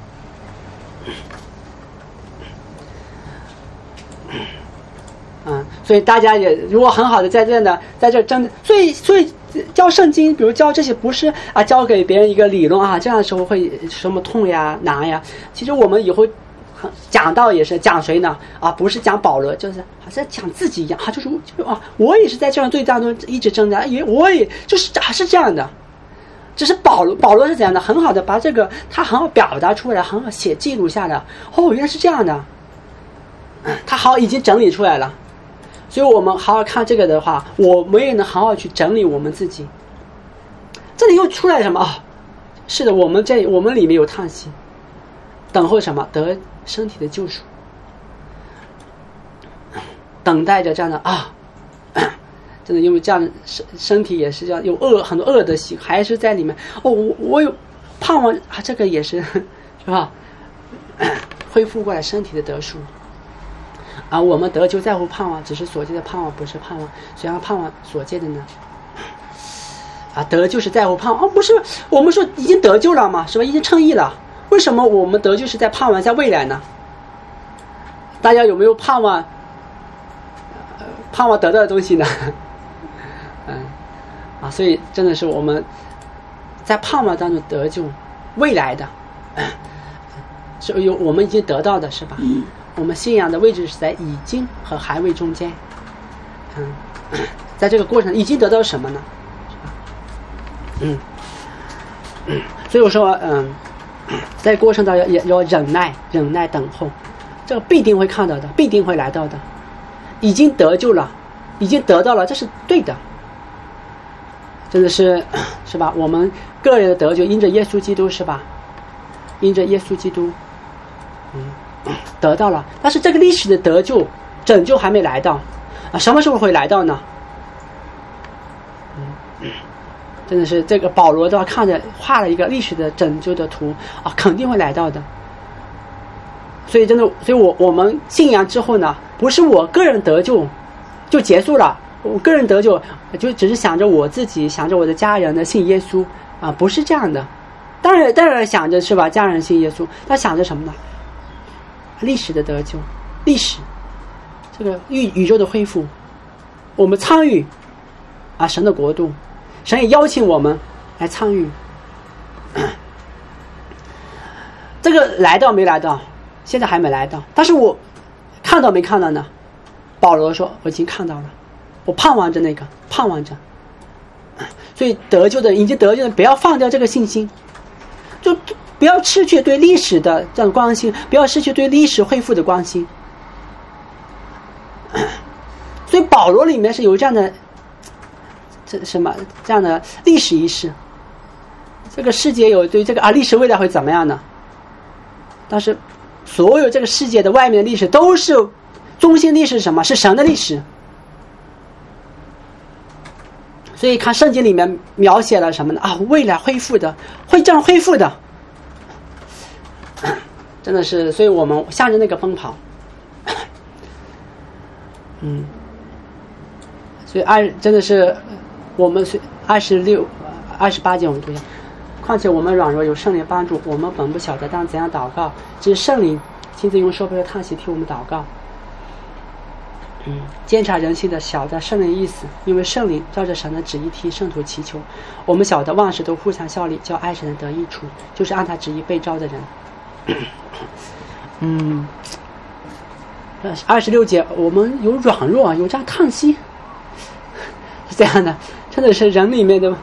所以大家也如果很好的在这真，所以教圣经，比如教这些不是教给别人一个理论这样的时候会什么痛呀难呀。其实我们以后讲到也是讲谁呢？不是讲保罗，就是好像讲自己一样就是我也是在这样罪当中一直挣扎，因为我也就是是这样的。只是保罗是怎样的？很好的把这个他很好表达出来，很好记录下来。原来是这样的，他已经整理出来了。所以我们好好看这个的话，我们也能好好去整理我们自己。这里又出来什么是的，我们里面有叹息，等候什么？得身体的救赎，等待着这样的真的因为这样的身体也是这样，有很多恶的习还是在里面。我有盼望这个也是是吧？恢复过来身体的得赎。我们得救在乎盼望，只是所见的盼望不是盼望，谁让盼望所见的呢？得救是在乎盼望，不是我们说已经得救了吗？是吧？已经称义了，为什么我们得救是在盼望在未来呢？大家有没有盼望得到的东西呢？所以真的是我们在盼望当中得救，未来的是我们已经得到的，是吧？我们信仰的位置是在已经和还未中间。在这个过程已经得到什么呢？所以我说在过程当中也要忍耐等候，这个必定会看到的，必定会来到的。已经得救了，已经得到了，这是对的，真的是吧？我们个人的得救因着耶稣基督，是吧？因着耶稣基督得到了，但是这个历史的得救拯救还没来到什么时候会来到呢？真的是这个保罗都要看着画了一个历史的拯救的图肯定会来到的。所以我们信仰之后呢，不是我个人得救就结束了，我个人得救就只是想着我自己，想着我的家人的信耶稣不是这样的。当然想着是吧，家人信耶稣，他想着什么呢？历史的得救，历史这个宇宙的恢复，我们参与神的国度，神也邀请我们来参与。这个来到没来到？现在还没来到，但是我看到没看到呢？保罗说我已经看到了，我盼望着盼望着。所以已经得救的不要放掉这个信心，就不要失去对历史的这种关心，不要失去对历史恢复的关心。所以保罗里面是有这样的这样的历史意识，这个世界有对这个历史未来会怎么样呢？但是所有这个世界的外面的历史都是中心历史，什么是神的历史。所以看圣经里面描写了什么呢？未来恢复的，会这样恢复的，真的是。所以我们向着那个奔跑。所以真的是我们26、28节我们读一下。况且我们软弱有圣灵帮助，我们本不晓得当怎样祷告，只是圣灵亲自用说不出的叹息替我们祷告。监察人心的晓得圣灵意思，因为圣灵照着神的旨意替圣徒祈求。我们晓得万事都互相效力，叫爱神的得益处，就是按他旨意被召的人。26节我们有软弱，有这样叹息，是这样的，真的是人里面的，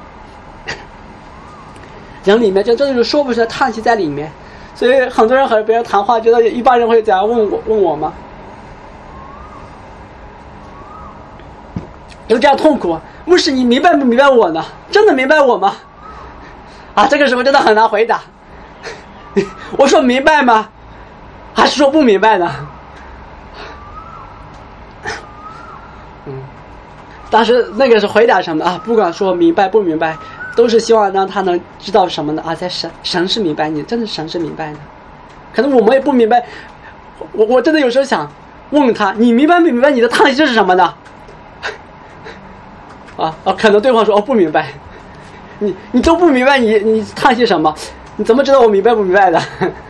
人里面就真的是说不出的叹息在里面。所以很多人和别人谈话，觉得一般人会这样问我吗？ 有这样痛苦，牧师你明白不明白我呢？真的明白我吗？这个时候真的很难回答。我说明白吗？还是说不明白呢？当时那个是回答什么不管说明白不明白，都是希望让他能知道什么呢？在神是明白你，真的神是明白的。可能我们也不明白，我真的有时候想问他，你明白不明白你的叹息是什么呢？可能对方说不明白。你都不明白你叹息什么？你怎么知道我明白不明白的？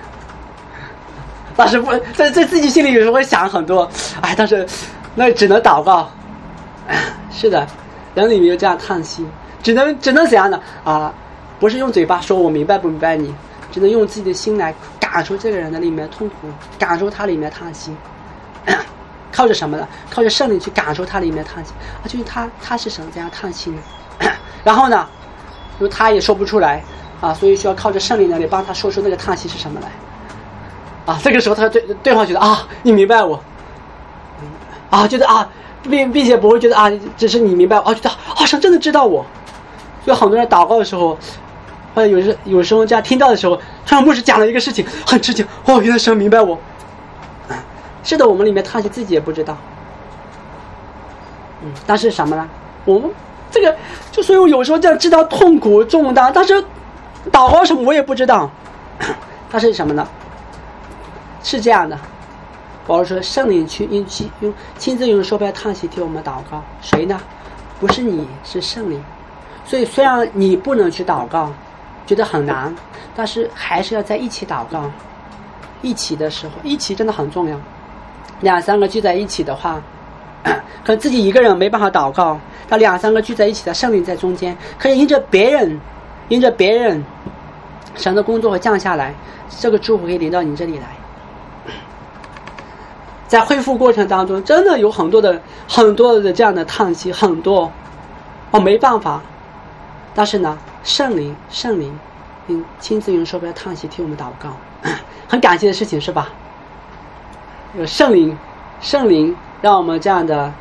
但是不在自己心里有时候会想很多，但是那只能祷告。是的，人里面有这样叹息，只能怎样的不是用嘴巴说我明白不明白你，只能用自己的心来感受这个人的里面痛苦，感受他里面叹息。靠着什么呢？靠着圣灵去感受他里面叹息就是他是什么这样叹息呢？然后呢，因为他也说不出来所以需要靠着圣灵能力帮他说出那个叹息是什么来。这个时候他对方觉得你明白我觉得并且不会觉得只是你明白我，觉得神真的知道我。所以很多人祷告的时候，或者有时候这样听到的时候，突然牧师讲了一个事情，很吃惊，原来神明白我。是的，我们里面叹息自己也不知道。但是什么呢？我们这个所以我有时候这样知道痛苦重担，但是祷告什么我也不知道。但是什么呢？是这样的，保罗说圣灵亲自用说白叹息替我们祷告。谁呢？不是你，是圣灵。所以虽然你不能去祷告，觉得很难，但是还是要在一起祷告。一起的时候，一起真的很重要。2、3个聚在一起的话，可能自己一个人没办法祷告，但2、3个聚在一起的圣灵在中间，可以因着别人神的工作会降下来，这个祝福可以临到你这里来。在恢复过程当中，真的有很多的这样的叹息，很多没办法。但是呢，圣灵亲自用说白叹息替我们祷告，很感谢的事情是吧？有圣灵让我们这样的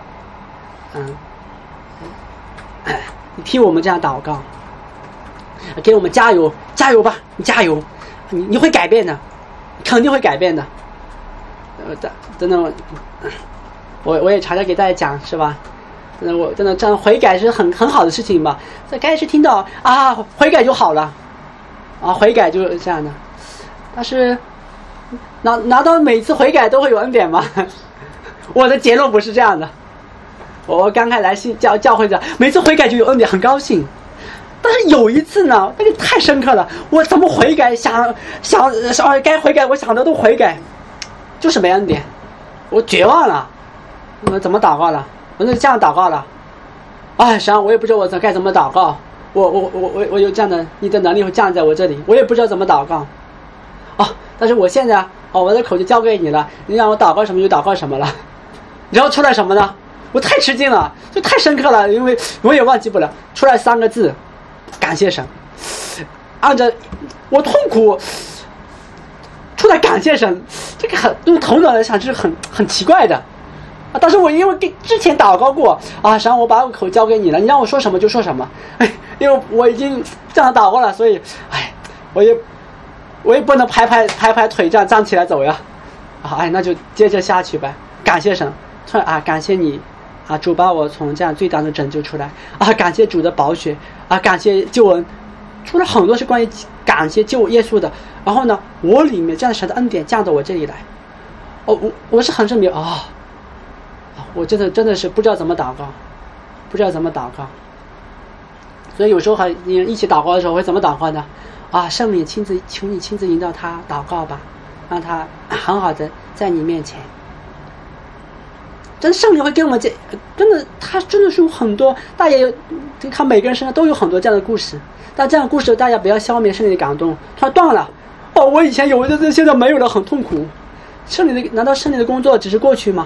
替我们这样祷告，给我们加油吧，你加油，你会改变的，肯定会改变的。真的，我也常常给大家讲是吧？我真的这样悔改是很好的事情吧。在开始听到悔改就好了悔改就是这样的。但是难道每次悔改都会有恩典吗？我的结论不是这样的。我刚开来教会的，每次悔改就有恩典，很高兴。但是有一次呢，那个太深刻了，我怎么悔改想该悔改，我想的都悔改，就是没恩典，我绝望了。我怎么祷告了？我就这样祷告了。实际上我也不知道我该怎么祷告。我有这样的，你的能力会降在我这里，我也不知道怎么祷告。但是我现在我的口就交给你了，你让我祷告什么就祷告什么了。然后出来什么呢？我太吃惊了，就太深刻了，因为我也忘记不了。出来3个字，感谢神。按照我痛苦出来感谢神，这个用头脑来想是很奇怪的。但是我因为之前祷告过实际上我把我口交给你了，你让我说什么就说什么。因为我已经这样祷告了，所以我也不能拍腿这样站起来走呀。那就接着下去呗。感谢神，感谢你主把我从这样最大的拯救出来感谢主的宝血感谢救恩。出了很多是关于感谢救耶稣的。然后呢，我里面这样神的恩典降到我这里来。我是很证明我真的是不知道怎么祷告，所以有时候一起祷告的时候会怎么祷告呢？圣灵求你亲自引导他祷告吧，让他很好的在你面前。真的圣灵会给我们他真的是有很多，大家看每个人身上都有很多这样的故事，但这样的故事大家不要消灭圣灵的感动。他断了我以前有的，现在没有了，很痛苦。难道圣灵的工作只是过去吗？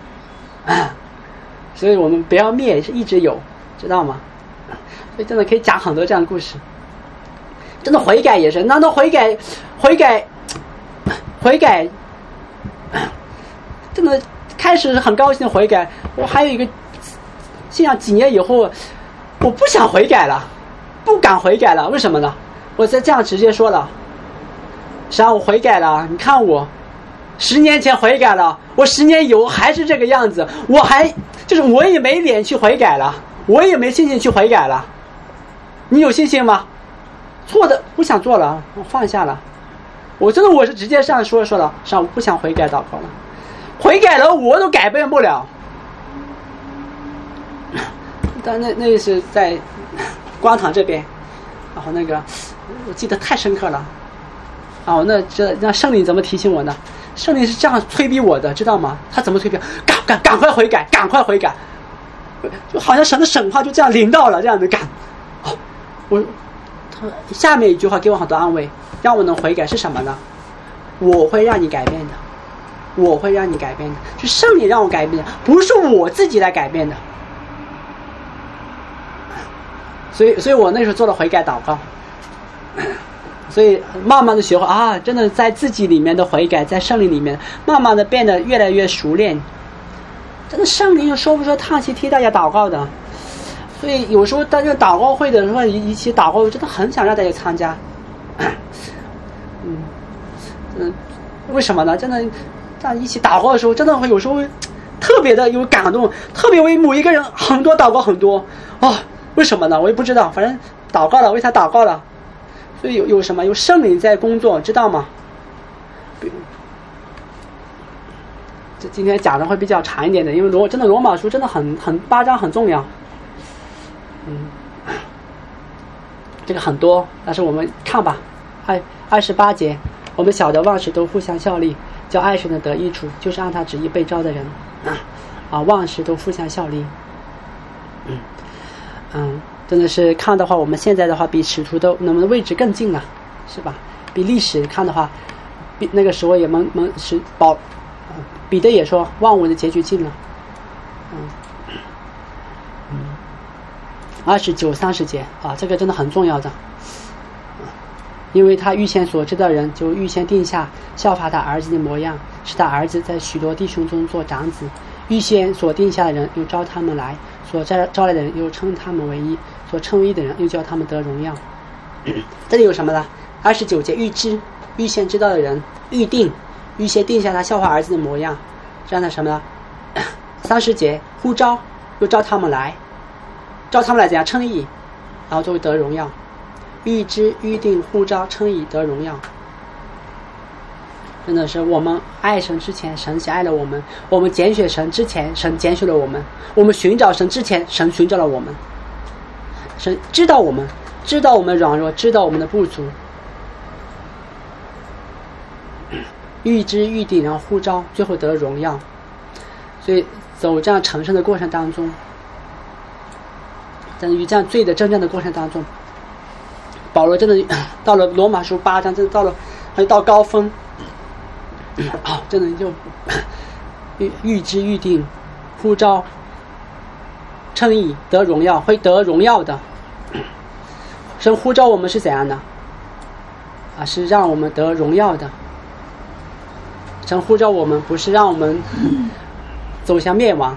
所以我们不要灭，是一直有，知道吗？所以真的可以讲很多这样的故事。真的悔改也是，难道悔改真的开始很高兴的悔改。我还有一个信仰几年以后，我不想悔改了，不敢悔改了。为什么呢？我在这样直接说了，实际上我悔改了，你看我10年前悔改了，我10年以后还是这个样子，我也没脸去悔改了，我也没信心去悔改了。你有信心吗？错的不想做了，我放下了。我是直接上说了，我不想悔改祷告了，悔改了我都改变不了。但那是在光堂这边，然后那个我记得太深刻了。那圣灵怎么提醒我呢？圣灵是这样催逼我的，知道吗？他怎么催逼？赶快悔改，赶快悔改，就好像神的审判就这样临到了，这样的赶。他下面一句话给我很多安慰，让我能悔改是什么呢？我会让你改变的，我会让你改变的，是圣灵让我改变的，不是我自己来改变的。所以我那时候做了悔改祷告，所以慢慢的学会啊，真的在自己里面的悔改，在圣灵里面慢慢的变得越来越熟练。真的圣灵说不说叹气替大家祷告的，所以有时候大家祷告会的时候一起祷告，真的很想让大家参加。为什么呢？真的在一起祷告的时候，真的会有时候特别的有感动，特别为某一个人很多祷告很多为什么呢？我也不知道，反正祷告了，为他祷告了。所以有什么？有圣灵在工作，知道吗？这今天讲的会比较长一点的，因为罗马书真的很8章很重要。这个很多，但是我们看吧，28节，我们晓得万事都互相效力，叫爱神的得益处，就是按他旨意被召的人万事都互相效力。真的是看的话，我们现在的话比使徒的我们的位置更近了，是吧？比历史看的话，比那个时候也彼得也说万物的结局近了。29、30节这个真的很重要的。因为他预先所知道的人，就预先定下效法他儿子的模样，使他儿子在许多弟兄中做长子。预先所定下的人，又招他们来；所招来的人，又称他们为义；所称为义的人，又叫他们得荣耀。这里有什么呢？29节，预先知道的人，预先定下他效法儿子的模样，这样的什么呢？30节，呼召，又招他们来，怎样称义，然后就会得荣耀。预知、预定、呼召、称义、得荣耀。真的是我们爱神之前，神先爱了我们；我们拣选神之前，神拣选了我们；我们寻找神之前，神寻找了我们。神知道我们软弱，知道我们的不足。预知、预定，然后呼召，最后得荣耀。所以走这样成圣的过程当中，在于这样罪的征战的过程当中，保罗真的到了罗马书8章，真的到高峰。真的就预知、预定、呼召、称义、得荣耀，会得荣耀的。神呼召我们是怎样的是让我们得荣耀的。神呼召我们不是让我们走向灭亡。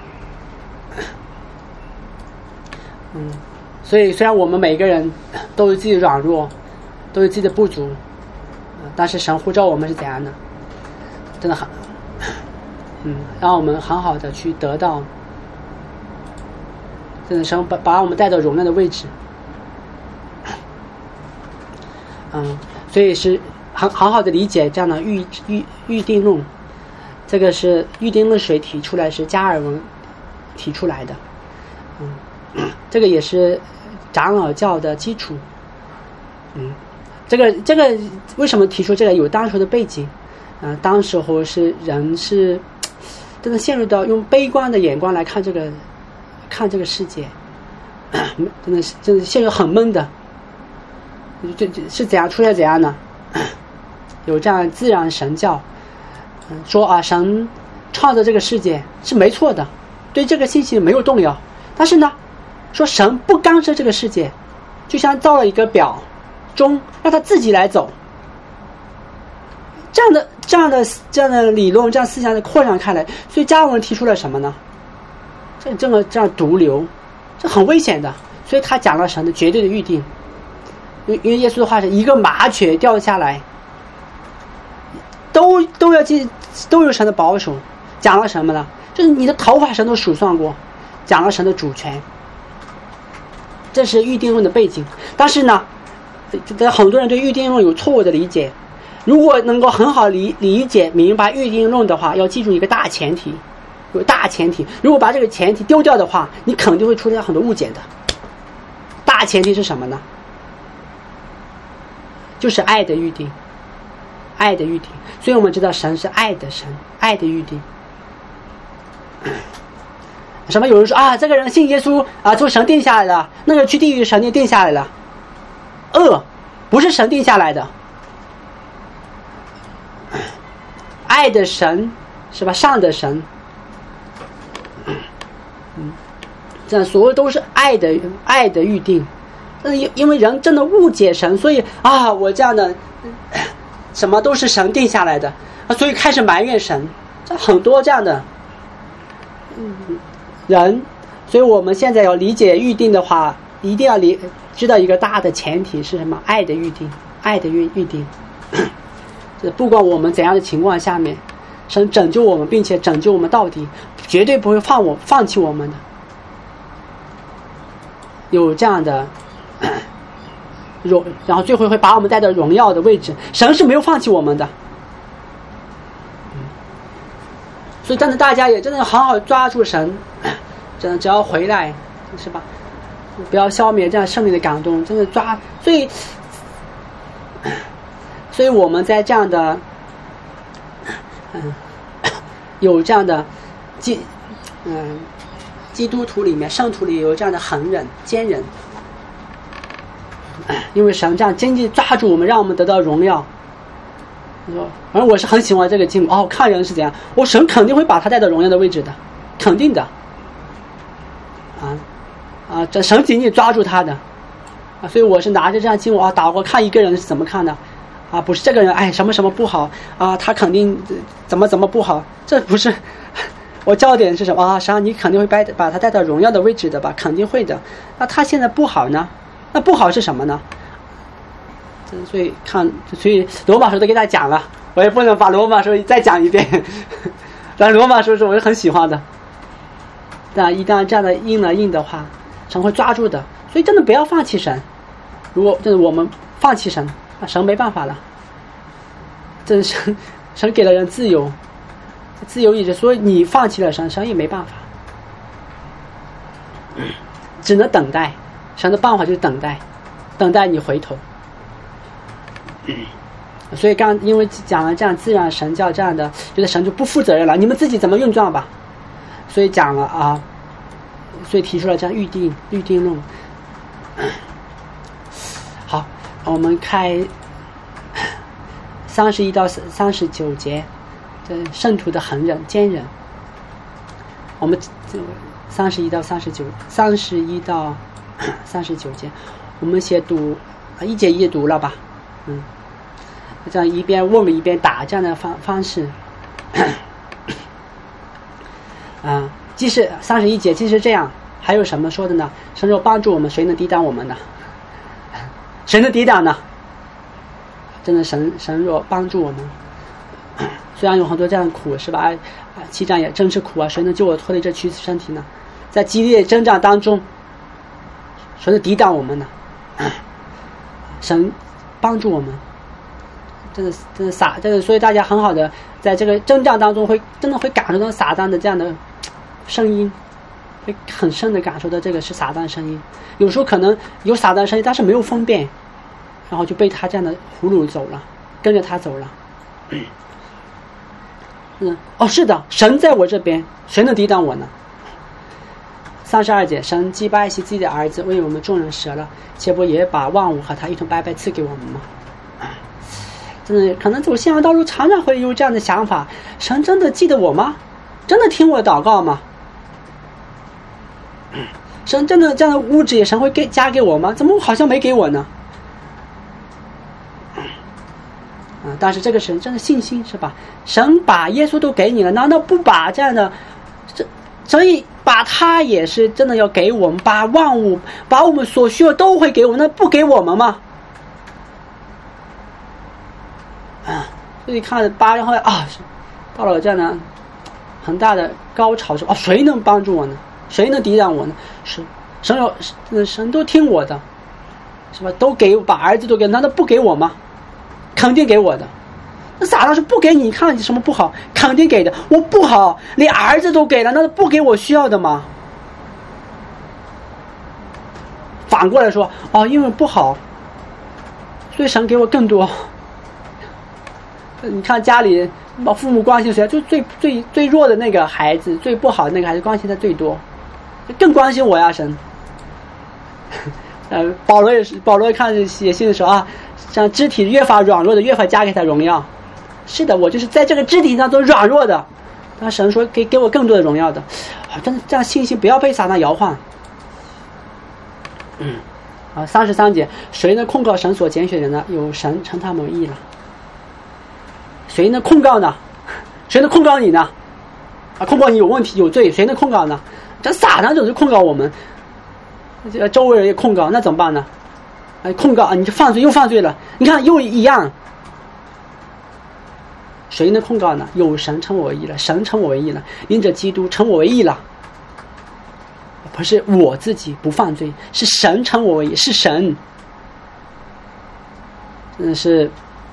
所以虽然我们每个人都有自己的软弱，都有自己的不足，但是神呼召我们是怎样的？真的很让我们很好的去得到，真的神把我们带到荣耀的位置。所以是很好的理解这样的预定论。这个是预定论谁提出来？是加尔文提出来的。这个也是长老教的基础。这个为什么提出这个？有当时的背景。当时候人是真的陷入到用悲观的眼光来看这个世界，真的陷入很闷的。是怎样出现怎样呢？有这样自然神教，说神创造这个世界是没错的，对这个信息没有动摇。但是呢，说神不干涉这个世界，就像造了一个表钟，让它自己来走。这样的理论，这样思想的扩展开来，所以加尔文提出了什么呢？这样毒瘤， 这很危险的。所以他讲了神的绝对的预定。因为耶稣的话是一个麻雀掉下来，都有神的保守。讲了什么呢？就是你的头发神都数算过，讲了神的主权。这是预定论的背景。但是呢，很多人对预定论有错误的理解。如果能够很好理解明白预定论的话，要记住一个大前提，有大前提。如果把这个前提丢掉的话，你肯定会出现很多误解的。大前提是什么呢？就是爱的预定，爱的预定。所以我们知道神是爱的神，爱的预定。什么？有人说啊，这个人信耶稣啊，就神定下来了；那个去地狱，神也定下来了。不是神定下来的。爱的神是吧？上的神，这所有都是爱的预定。因为人真的误解神，所以啊，我这样的什么都是神定下来的，所以开始埋怨神。这很多这样的人，所以我们现在要理解预定的话，一定要知道一个大的前提是什么？爱的预定，爱的预定。不管我们怎样的情况下面，神拯救我们，并且拯救我们到底，绝对不会放弃我们的。有这样的然后最后会把我们带到荣耀的位置。神是没有放弃我们的。所以真的大家也真的好好抓住神，真的只要回来是吧，不要消灭这样圣灵的感动，真的抓。所以我们在这样的有这样的基督徒里面，圣徒里有这样的恒忍坚忍，因为神这样紧紧抓住我们，让我们得到荣耀。反正我是很喜欢这个经文看人是怎样，神肯定会把他带到荣耀的位置的，肯定的。这神紧紧抓住他的，所以我是拿着这样经文祷告，看一个人是怎么看的。不是这个人什么什么不好他肯定怎么不好，这不是我焦点是什么神你肯定会把他带到荣耀的位置的吧，肯定会的。那他现在不好呢？那不好是什么呢？所以罗马书都给他讲了，我也不能把罗马书再讲一遍。但罗马书是我是很喜欢的。但一旦这样的印的话，神会抓住的。所以真的不要放弃神。如果真的我们放弃神，神没办法了。这是神给了人自由意志，所以你放弃了神也没办法，只能等待。神的办法就是等待你回头。所以因为讲了这样自然神教这样的，觉得神就不负责任了，你们自己怎么运转吧。所以讲了所以提出了这样预定论。好，我们开31到39节的圣徒的恒忍坚忍。我们31到39节，我们先读一节一节读了吧。这样一边问一边打这样的方式。即使31节即使这样，还有什么说的呢？神若帮助我们，谁能抵挡我们呢？谁能抵挡呢？真的神若帮助我们，虽然有很多这样的苦是吧7章也真是苦谁能救我脱离这躯体身体呢？在激烈征战当中，谁能抵挡我们呢？神帮助我们，真的所以大家很好的在这个征战当中真的会感受到撒旦的这样的声音，会很深的感受到这个是撒旦声音。有时候可能有撒旦声音，但是没有分辨，然后就被他这样的俘虏走了，跟着他走了。是的，神在我这边，谁能抵挡我呢？32节，神既不爱惜自己的儿子，为我们众人舍了，岂不也把万物和他一同白白赐给我们吗？真的可能走信仰道路常常会有这样的想法，神真的记得我吗？真的听我的祷告吗？神真的这样的物质也神会加给我吗？怎么好像没给我呢？但是这个神真的信心是吧？神把耶稣都给你了，难道不把这样的所以把他也是真的要给我们，把万物，把我们所需要都会给我们，那不给我们吗？所以看了8年后到了这样的很大的高潮时，谁能帮助我呢？谁能抵挡我呢？神都听我的，是吧？都给我，把儿子都给，难道不给我吗？肯定给我的。那撒旦说不给你，看你什么不好，肯定给的。我不好，连儿子都给了，那不给我需要的吗？反过来说，因为不好，所以神给我更多。你看家里把父母关心谁，就最弱的那个孩子，最不好的那个孩子关心他最多，更关心我呀，神。保罗看写信的时候像肢体越发软弱的，越发加给他荣耀。是的，我就是在这个肢体上都软弱的，但神说给我更多的荣耀的。真的这样信心不要被撒旦摇晃。33节，谁能控告神所拣选人呢？有神称他们为义了。谁能控告呢？谁能控告你呢？控告你有问题有罪，谁能控告呢？这撒旦总是控告我们，周围人也控告，那怎么办呢？控告你就犯罪又犯罪了，你看又一样。谁能控告呢？有神称我为义了，神称我为义了，因着基督称我为义了。不是我自己不犯罪，是神称我为义，是神。真的是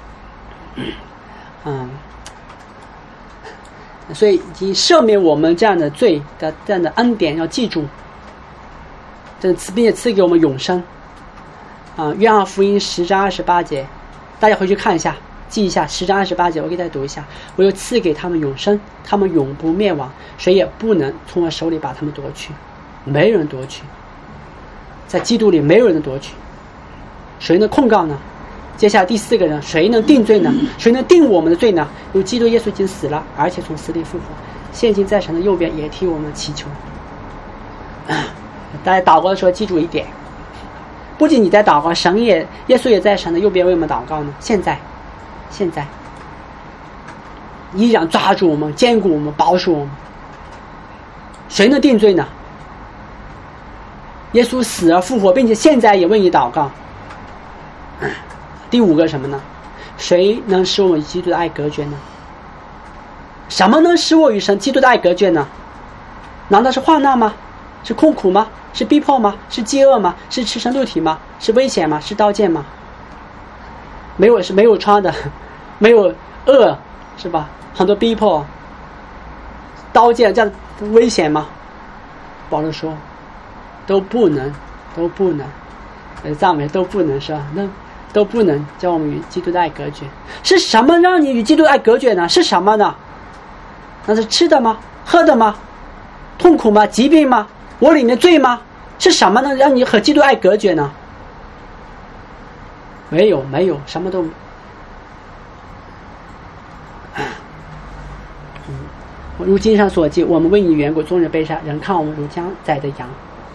所以已经赦免我们这样的罪的这样的恩典要记住，并且赐给我们永生。约翰福音10章28节，大家回去看一下，记一下10章28节，我给大家读一下。我又赐给他们永生，他们永不灭亡，谁也不能从我手里把他们夺去，没人夺去，在基督里没有人能夺取。谁能控告呢？接下来第4个人，谁能定罪呢？谁能定我们的罪呢？有基督耶稣已经死了，而且从死里复活，现今在神的右边，也替我们祈求。大家祷告的时候记住一点，不仅你在祷告，耶稣也在神的右边为我们祷告呢。现在依然抓住我们，坚固我们，保守我们。谁能定罪呢？耶稣死而复活，并且现在也为你祷告。第5个什么呢？谁能使我们与基督的爱隔绝呢？什么能使我与基督的爱隔绝呢？难道是患难吗？是困苦吗？是逼迫吗？是饥饿吗？是赤身露体吗？是危险吗？是刀剑吗？没有穿的，没有饿，是吧？很多逼迫，刀剑这样危险吗？保罗说都不能，赞美都不能，是吧？那都不能将我们与基督的爱隔绝。是什么让你与基督的爱隔绝呢？是什么呢？那是吃的吗？喝的吗？痛苦吗？疾病吗？我里面罪吗？是什么呢让你和基督爱隔绝呢？没有，什么都如经上所记，我们为你缘故终日被杀，人看我们如将宰的羊。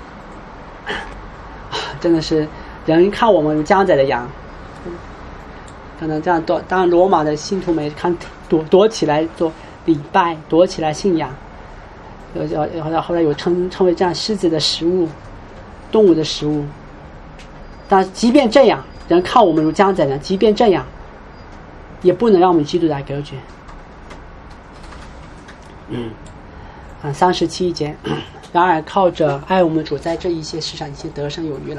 真的是人看我们如将宰的羊。可能这样当罗马的信徒们看躲起来做礼拜，躲起来信仰，后来有称为这样狮子的食物，动物的食物。但即便这样，人看我们如将宰的，即便这样，也不能让我们基督来隔绝。37节，然而靠着爱我们主，在这一些事上已经得胜有余了。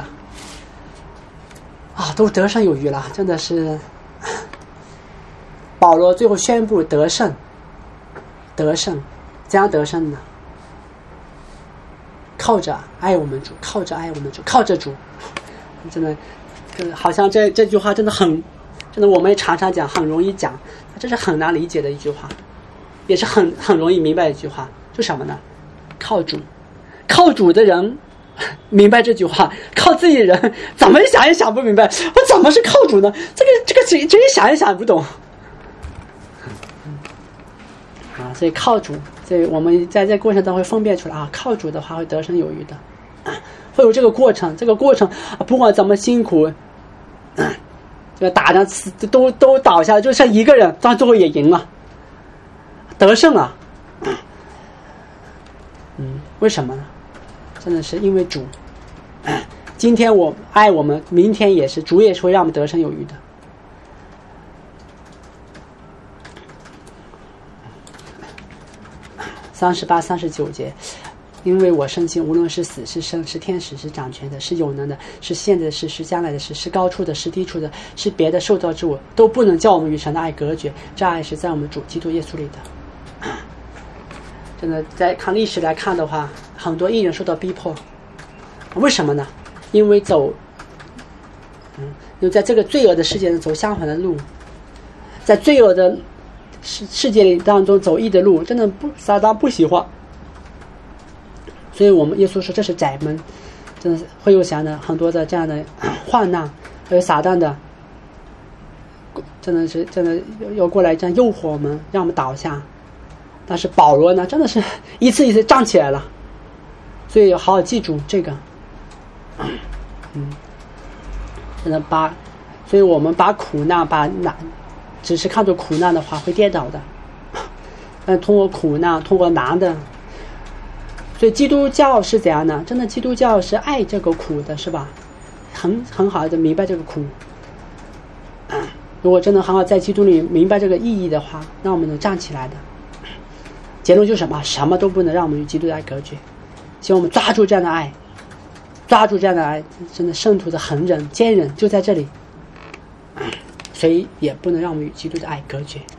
都得胜有余了，真的是。保罗最后宣布得胜，怎样得胜呢？靠着爱我们主，靠着主。真的好像这句话真的我们也常常讲，很容易讲，这是很难理解的一句话，也是很容易明白的一句话。就什么呢？靠主的人明白这句话，靠自己的人怎么想也想不明白，我怎么是靠主呢？这个谁想也想不懂。所以靠主，所以我们在这过程当中会分辨出来靠主的话会得胜有余的，会有这个过程不管怎么辛苦，这打的都倒下来，就剩一个人，到最后也赢了，得胜啊。 为什么呢？真的是因为主，今天我爱我们，明天也是主，也是会让我们得胜有余的。38、39节，因为我深信，无论是死是生，是天使，是掌权的，是有能的，是现在的事，是将来的事，是高处的，是低处的，是别的受造之物，都不能叫我们与神的爱隔绝。这爱是在我们主基督耶稣里的。真的，在看历史来看的话，很多义人受到逼迫，为什么呢？因为因为在这个罪恶的世界中走相反的路，在罪恶的世界里当中走义的路，真的撒旦不喜欢。所以我们耶稣说这是窄门，真的会有想的很多的这样的患难，还有撒旦的，真的要过来这样诱惑我们，让我们倒下。但是保罗呢，真的是一次一次站起来了。所以要好好记住这个，真的所以我们把苦难只是看作苦难的话会跌倒的，但通过苦难，通过难的，所以基督教是怎样呢？真的基督教是爱这个苦的，是吧？很好的明白这个苦。如果真的很好在基督里明白这个意义的话，那我们能站起来的。结论就是什么？什么都不能让我们与基督的爱隔绝。希望我们抓住这样的爱，真的圣徒的恒忍、坚忍就在这里，谁也不能让我们与基督的爱隔绝。